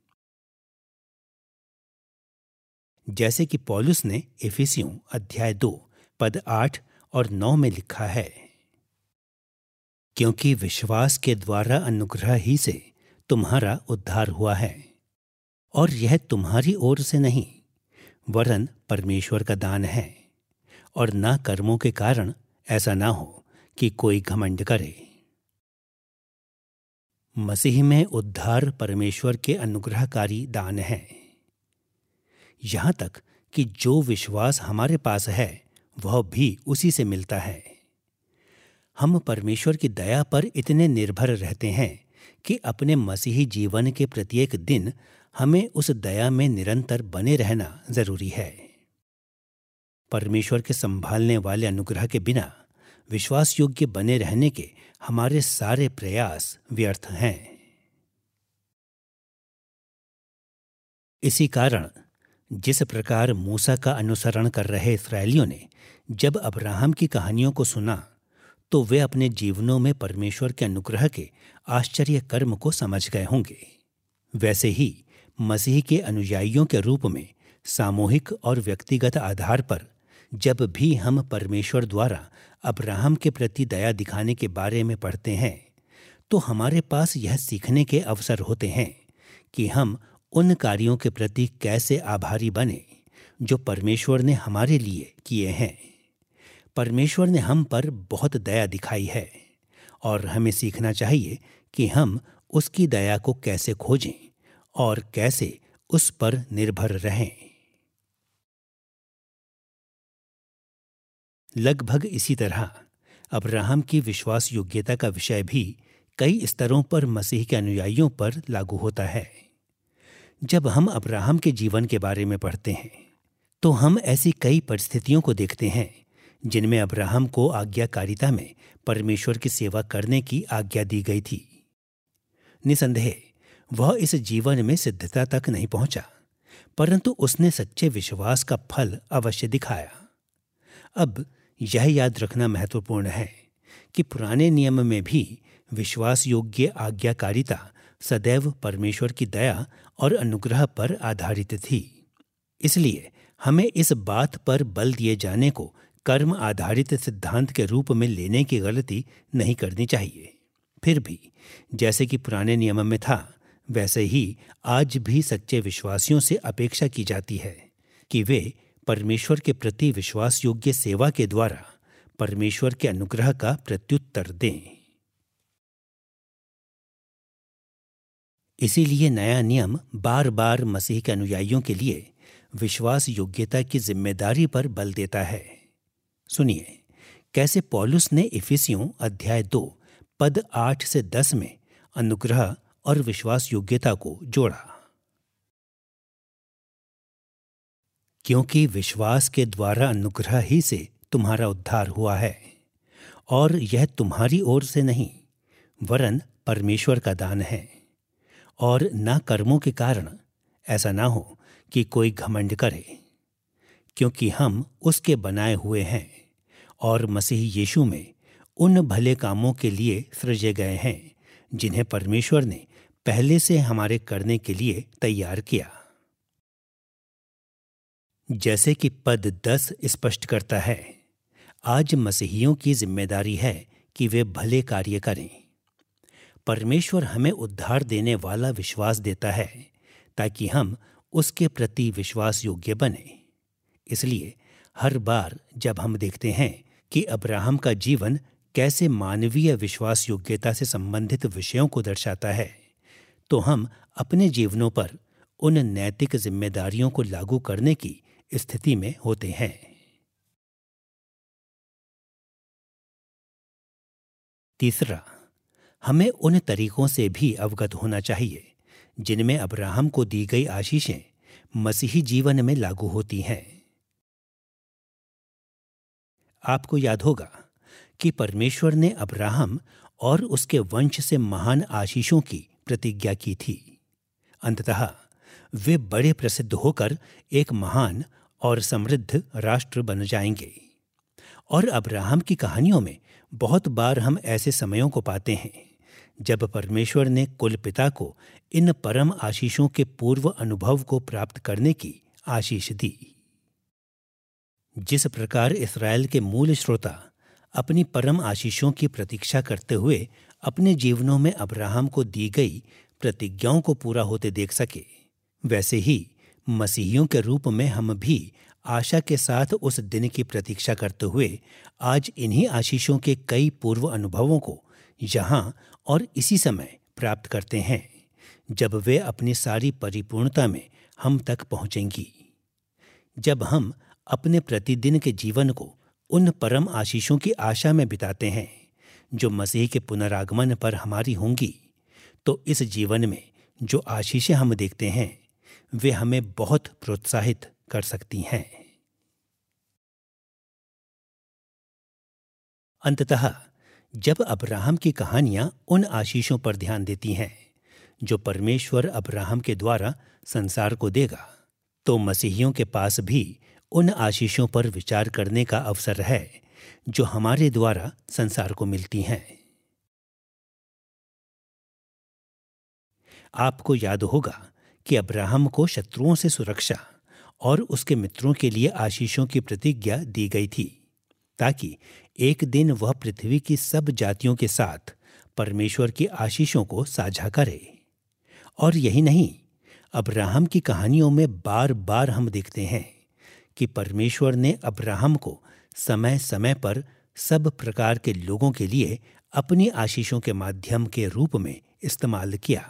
जैसे कि पौलुस ने इफिसियों अध्याय दो पद आठ और नौ में लिखा है, क्योंकि विश्वास के द्वारा अनुग्रह ही से तुम्हारा उद्धार हुआ है, और यह तुम्हारी ओर से नहीं वरन परमेश्वर का दान है, और ना कर्मों के कारण, ऐसा ना हो कि कोई घमंड करे। मसीह में उद्धार परमेश्वर के अनुग्रहकारी दान है। यहां तक कि जो विश्वास हमारे पास है वह भी उसी से मिलता है। हम परमेश्वर की दया पर इतने निर्भर रहते हैं कि अपने मसीही जीवन के प्रत्येक दिन हमें उस दया में निरंतर बने रहना जरूरी है। परमेश्वर के संभालने वाले अनुग्रह के बिना विश्वास योग्य बने रहने के हमारे सारे प्रयास व्यर्थ हैं। इसी कारण जिस प्रकार मूसा का अनुसरण कर रहे इस्राएलियों ने जब अब्राहम की कहानियों को सुना तो वे अपने जीवनों में परमेश्वर के अनुग्रह के आश्चर्य कर्म को समझ गए होंगे। वैसे ही मसीह के अनुयायियों के रूप में सामूहिक और व्यक्तिगत आधार पर जब भी हम परमेश्वर द्वारा अब्राहम के प्रति दया दिखाने के बारे में पढ़ते हैं तो हमारे पास यह सीखने के अवसर होते हैं कि हम उन कार्यों के प्रति कैसे आभारी बने जो परमेश्वर ने हमारे लिए किए हैं। परमेश्वर ने हम पर बहुत दया दिखाई है और हमें सीखना चाहिए कि हम उसकी दया को कैसे खोजें और कैसे उस पर निर्भर रहें। लगभग इसी तरह अब्राहम की विश्वास योग्यता का विषय भी कई स्तरों पर मसीह के अनुयायियों पर लागू होता है। जब हम अब्राहम के जीवन के बारे में पढ़ते हैं तो हम ऐसी कई परिस्थितियों को देखते हैं जिनमें अब्राहम को आज्ञाकारिता में परमेश्वर की सेवा करने की आज्ञा दी गई थी। निसंदेह वह इस जीवन में सिद्धता तक नहीं पहुंचा, परंतु उसने सच्चे विश्वास का फल अवश्य दिखाया। अब यह याद रखना महत्वपूर्ण है कि पुराने नियम में भी विश्वास योग्य आज्ञाकारिता सदैव परमेश्वर की दया और अनुग्रह पर आधारित थी। इसलिए हमें इस बात पर बल दिए जाने को कर्म आधारित सिद्धांत के रूप में लेने की गलती नहीं करनी चाहिए। फिर भी जैसे कि पुराने नियम में था, वैसे ही आज भी सच्चे विश्वासियों से अपेक्षा की जाती है कि वे परमेश्वर के प्रति विश्वास योग्य सेवा के द्वारा परमेश्वर के अनुग्रह का प्रत्युत्तर दें। इसीलिए नया नियम बार बार मसीह के अनुयायियों के लिए विश्वास योग्यता की जिम्मेदारी पर बल देता है। सुनिए कैसे पौलुस ने इफिसियों अध्याय दो पद आठ से दस में अनुग्रह और विश्वास योग्यता को जोड़ा। क्योंकि विश्वास के द्वारा अनुग्रह ही से तुम्हारा उद्धार हुआ है, और यह तुम्हारी ओर से नहीं वरन परमेश्वर का दान है, और ना कर्मों के कारण, ऐसा ना हो कि कोई घमंड करे। क्योंकि हम उसके बनाए हुए हैं और मसीह यीशु में उन भले कामों के लिए सृजे गए हैं जिन्हें परमेश्वर ने पहले से हमारे करने के लिए तैयार किया। जैसे कि पद दस स्पष्ट करता है, आज मसीहियों की जिम्मेदारी है कि वे भले कार्य करें। परमेश्वर हमें उद्धार देने वाला विश्वास देता है ताकि हम उसके प्रति विश्वास योग्य बने। इसलिए हर बार जब हम देखते हैं कि अब्राहम का जीवन कैसे मानवीय विश्वास योग्यता से संबंधित विषयों को दर्शाता है, तो हम अपने जीवनों पर उन नैतिक जिम्मेदारियों को लागू करने की स्थिति में होते हैं। तीसरा, हमें उन तरीकों से भी अवगत होना चाहिए जिनमें अब्राहम को दी गई आशीषें मसीही जीवन में लागू होती हैं। आपको याद होगा कि परमेश्वर ने अब्राहम और उसके वंश से महान आशीषों की प्रतिज्ञा की थी। अंततः वे बड़े प्रसिद्ध होकर एक महान और समृद्ध राष्ट्र बन जाएंगे। और अब्राहम की कहानियों में बहुत बार हम ऐसे समयों को पाते हैं जब परमेश्वर ने कुल पिता को इन परम आशीषों के पूर्व अनुभव को प्राप्त करने की आशीष दी। जिस प्रकार इस्राएल के मूल श्रोता अपनी परम आशीषों की प्रतीक्षा करते हुए अपने जीवनों में अब्राहम को दी गई प्रतिज्ञाओं को पूरा होते देख सके, वैसे ही मसीहियों के रूप में हम भी आशा के साथ उस दिन की प्रतीक्षा करते हुए आज इन्हीं आशीषों के कई पूर्व अनुभवों को यहाँ और इसी समय प्राप्त करते हैं, जब वे अपनी सारी परिपूर्णता में हम तक पहुँचेंगी। जब हम अपने प्रतिदिन के जीवन को उन परम आशीषों की आशा में बिताते हैं जो मसीह के पुनरागमन पर हमारी होंगी, तो इस जीवन में जो आशीषें हम देखते हैं वे हमें बहुत प्रोत्साहित कर सकती हैं। अंततः जब अब्राहम की कहानियां उन आशीषों पर ध्यान देती हैं जो परमेश्वर अब्राहम के द्वारा संसार को देगा, तो मसीहियों के पास भी उन आशीषों पर विचार करने का अवसर है जो हमारे द्वारा संसार को मिलती हैं। आपको याद होगा कि अब्राहम को शत्रुओं से सुरक्षा और उसके मित्रों के लिए आशीषों की प्रतिज्ञा दी गई थी, ताकि एक दिन वह पृथ्वी की सब जातियों के साथ परमेश्वर की आशीषों को साझा करे। और यही नहीं, अब्राहम की कहानियों में बार बार हम देखते हैं कि परमेश्वर ने अब्राहम को समय समय पर सब प्रकार के लोगों के लिए अपनी आशीषों के माध्यम के रूप में इस्तेमाल किया।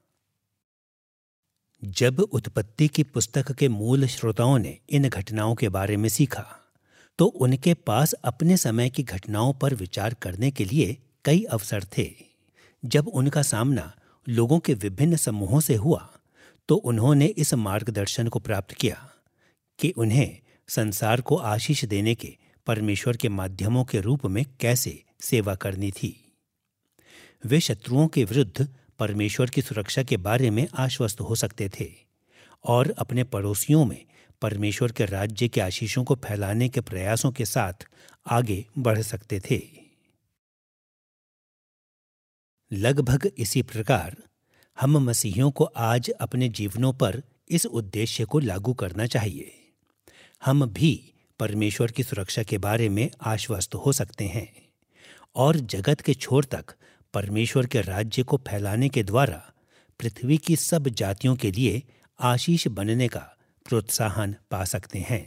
जब उत्पत्ति की पुस्तक के मूल श्रोताओं ने इन घटनाओं के बारे में सीखा, तो उनके पास अपने समय की घटनाओं पर विचार करने के लिए कई अवसर थे। जब उनका सामना लोगों के विभिन्न समूहों से हुआ, तो उन्होंने इस मार्गदर्शन को प्राप्त किया कि उन्हें संसार को आशीष देने के परमेश्वर के माध्यमों के रूप में कैसे सेवा करनी थी। वे शत्रुओं के विरुद्ध परमेश्वर की सुरक्षा के बारे में आश्वस्त हो सकते थे और अपने पड़ोसियों में परमेश्वर के राज्य के आशीषों को फैलाने के प्रयासों के साथ आगे बढ़ सकते थे। लगभग इसी प्रकार हम मसीहियों को आज अपने जीवनों पर इस उद्देश्य को लागू करना चाहिए। हम भी परमेश्वर की सुरक्षा के बारे में आश्वस्त हो सकते हैं और जगत के छोर तक परमेश्वर के राज्य को फैलाने के द्वारा पृथ्वी की सब जातियों के लिए आशीष बनने का प्रोत्साहन पा सकते हैं।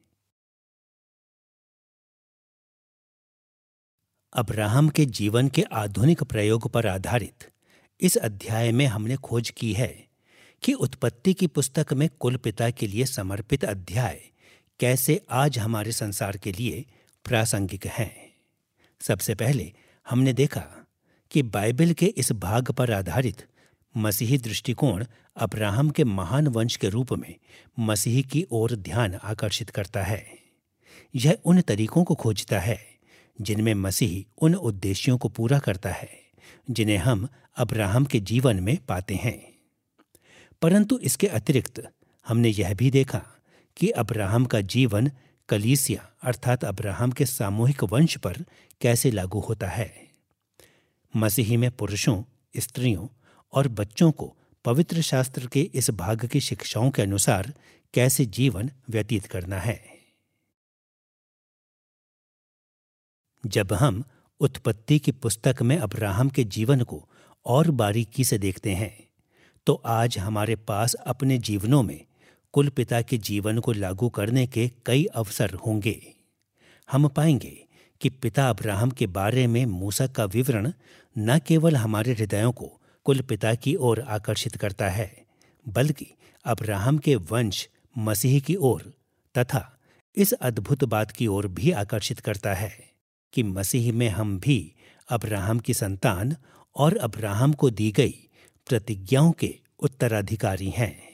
अब्राहम के जीवन के आधुनिक प्रयोग पर आधारित इस अध्याय में हमने खोज की है कि उत्पत्ति की पुस्तक में कुल पिता के लिए समर्पित अध्याय कैसे आज हमारे संसार के लिए प्रासंगिक हैं। सबसे पहले हमने देखा कि बाइबल के इस भाग पर आधारित मसीही दृष्टिकोण अब्राहम के महान वंश के रूप में मसीह की ओर ध्यान आकर्षित करता है। यह उन तरीकों को खोजता है जिनमें मसीह उन उद्देश्यों को पूरा करता है जिन्हें हम अब्राहम के जीवन में पाते हैं। परंतु इसके अतिरिक्त हमने यह भी देखा कि अब्राहम का जीवन कलीसिया अर्थात अब्राहम के सामूहिक वंश पर कैसे लागू होता है। मसीह में पुरुषों, स्त्रियों और बच्चों को पवित्र शास्त्र के इस भाग की शिक्षाओं के अनुसार कैसे जीवन व्यतीत करना है। जब हम उत्पत्ति की पुस्तक में अब्राहम के जीवन को और बारीकी से देखते हैं, तो आज हमारे पास अपने जीवनों में कुल पिता के जीवन को लागू करने के कई अवसर होंगे। हम पाएंगे कि पिता अब्राहम के बारे में मूसा का विवरण न केवल हमारे हृदयों को कुल पिता की ओर आकर्षित करता है, बल्कि अब्राहम के वंश मसीह की ओर तथा इस अद्भुत बात की ओर भी आकर्षित करता है कि मसीह में हम भी अब्राहम की संतान और अब्राहम को दी गई प्रतिज्ञाओं के उत्तराधिकारी हैं।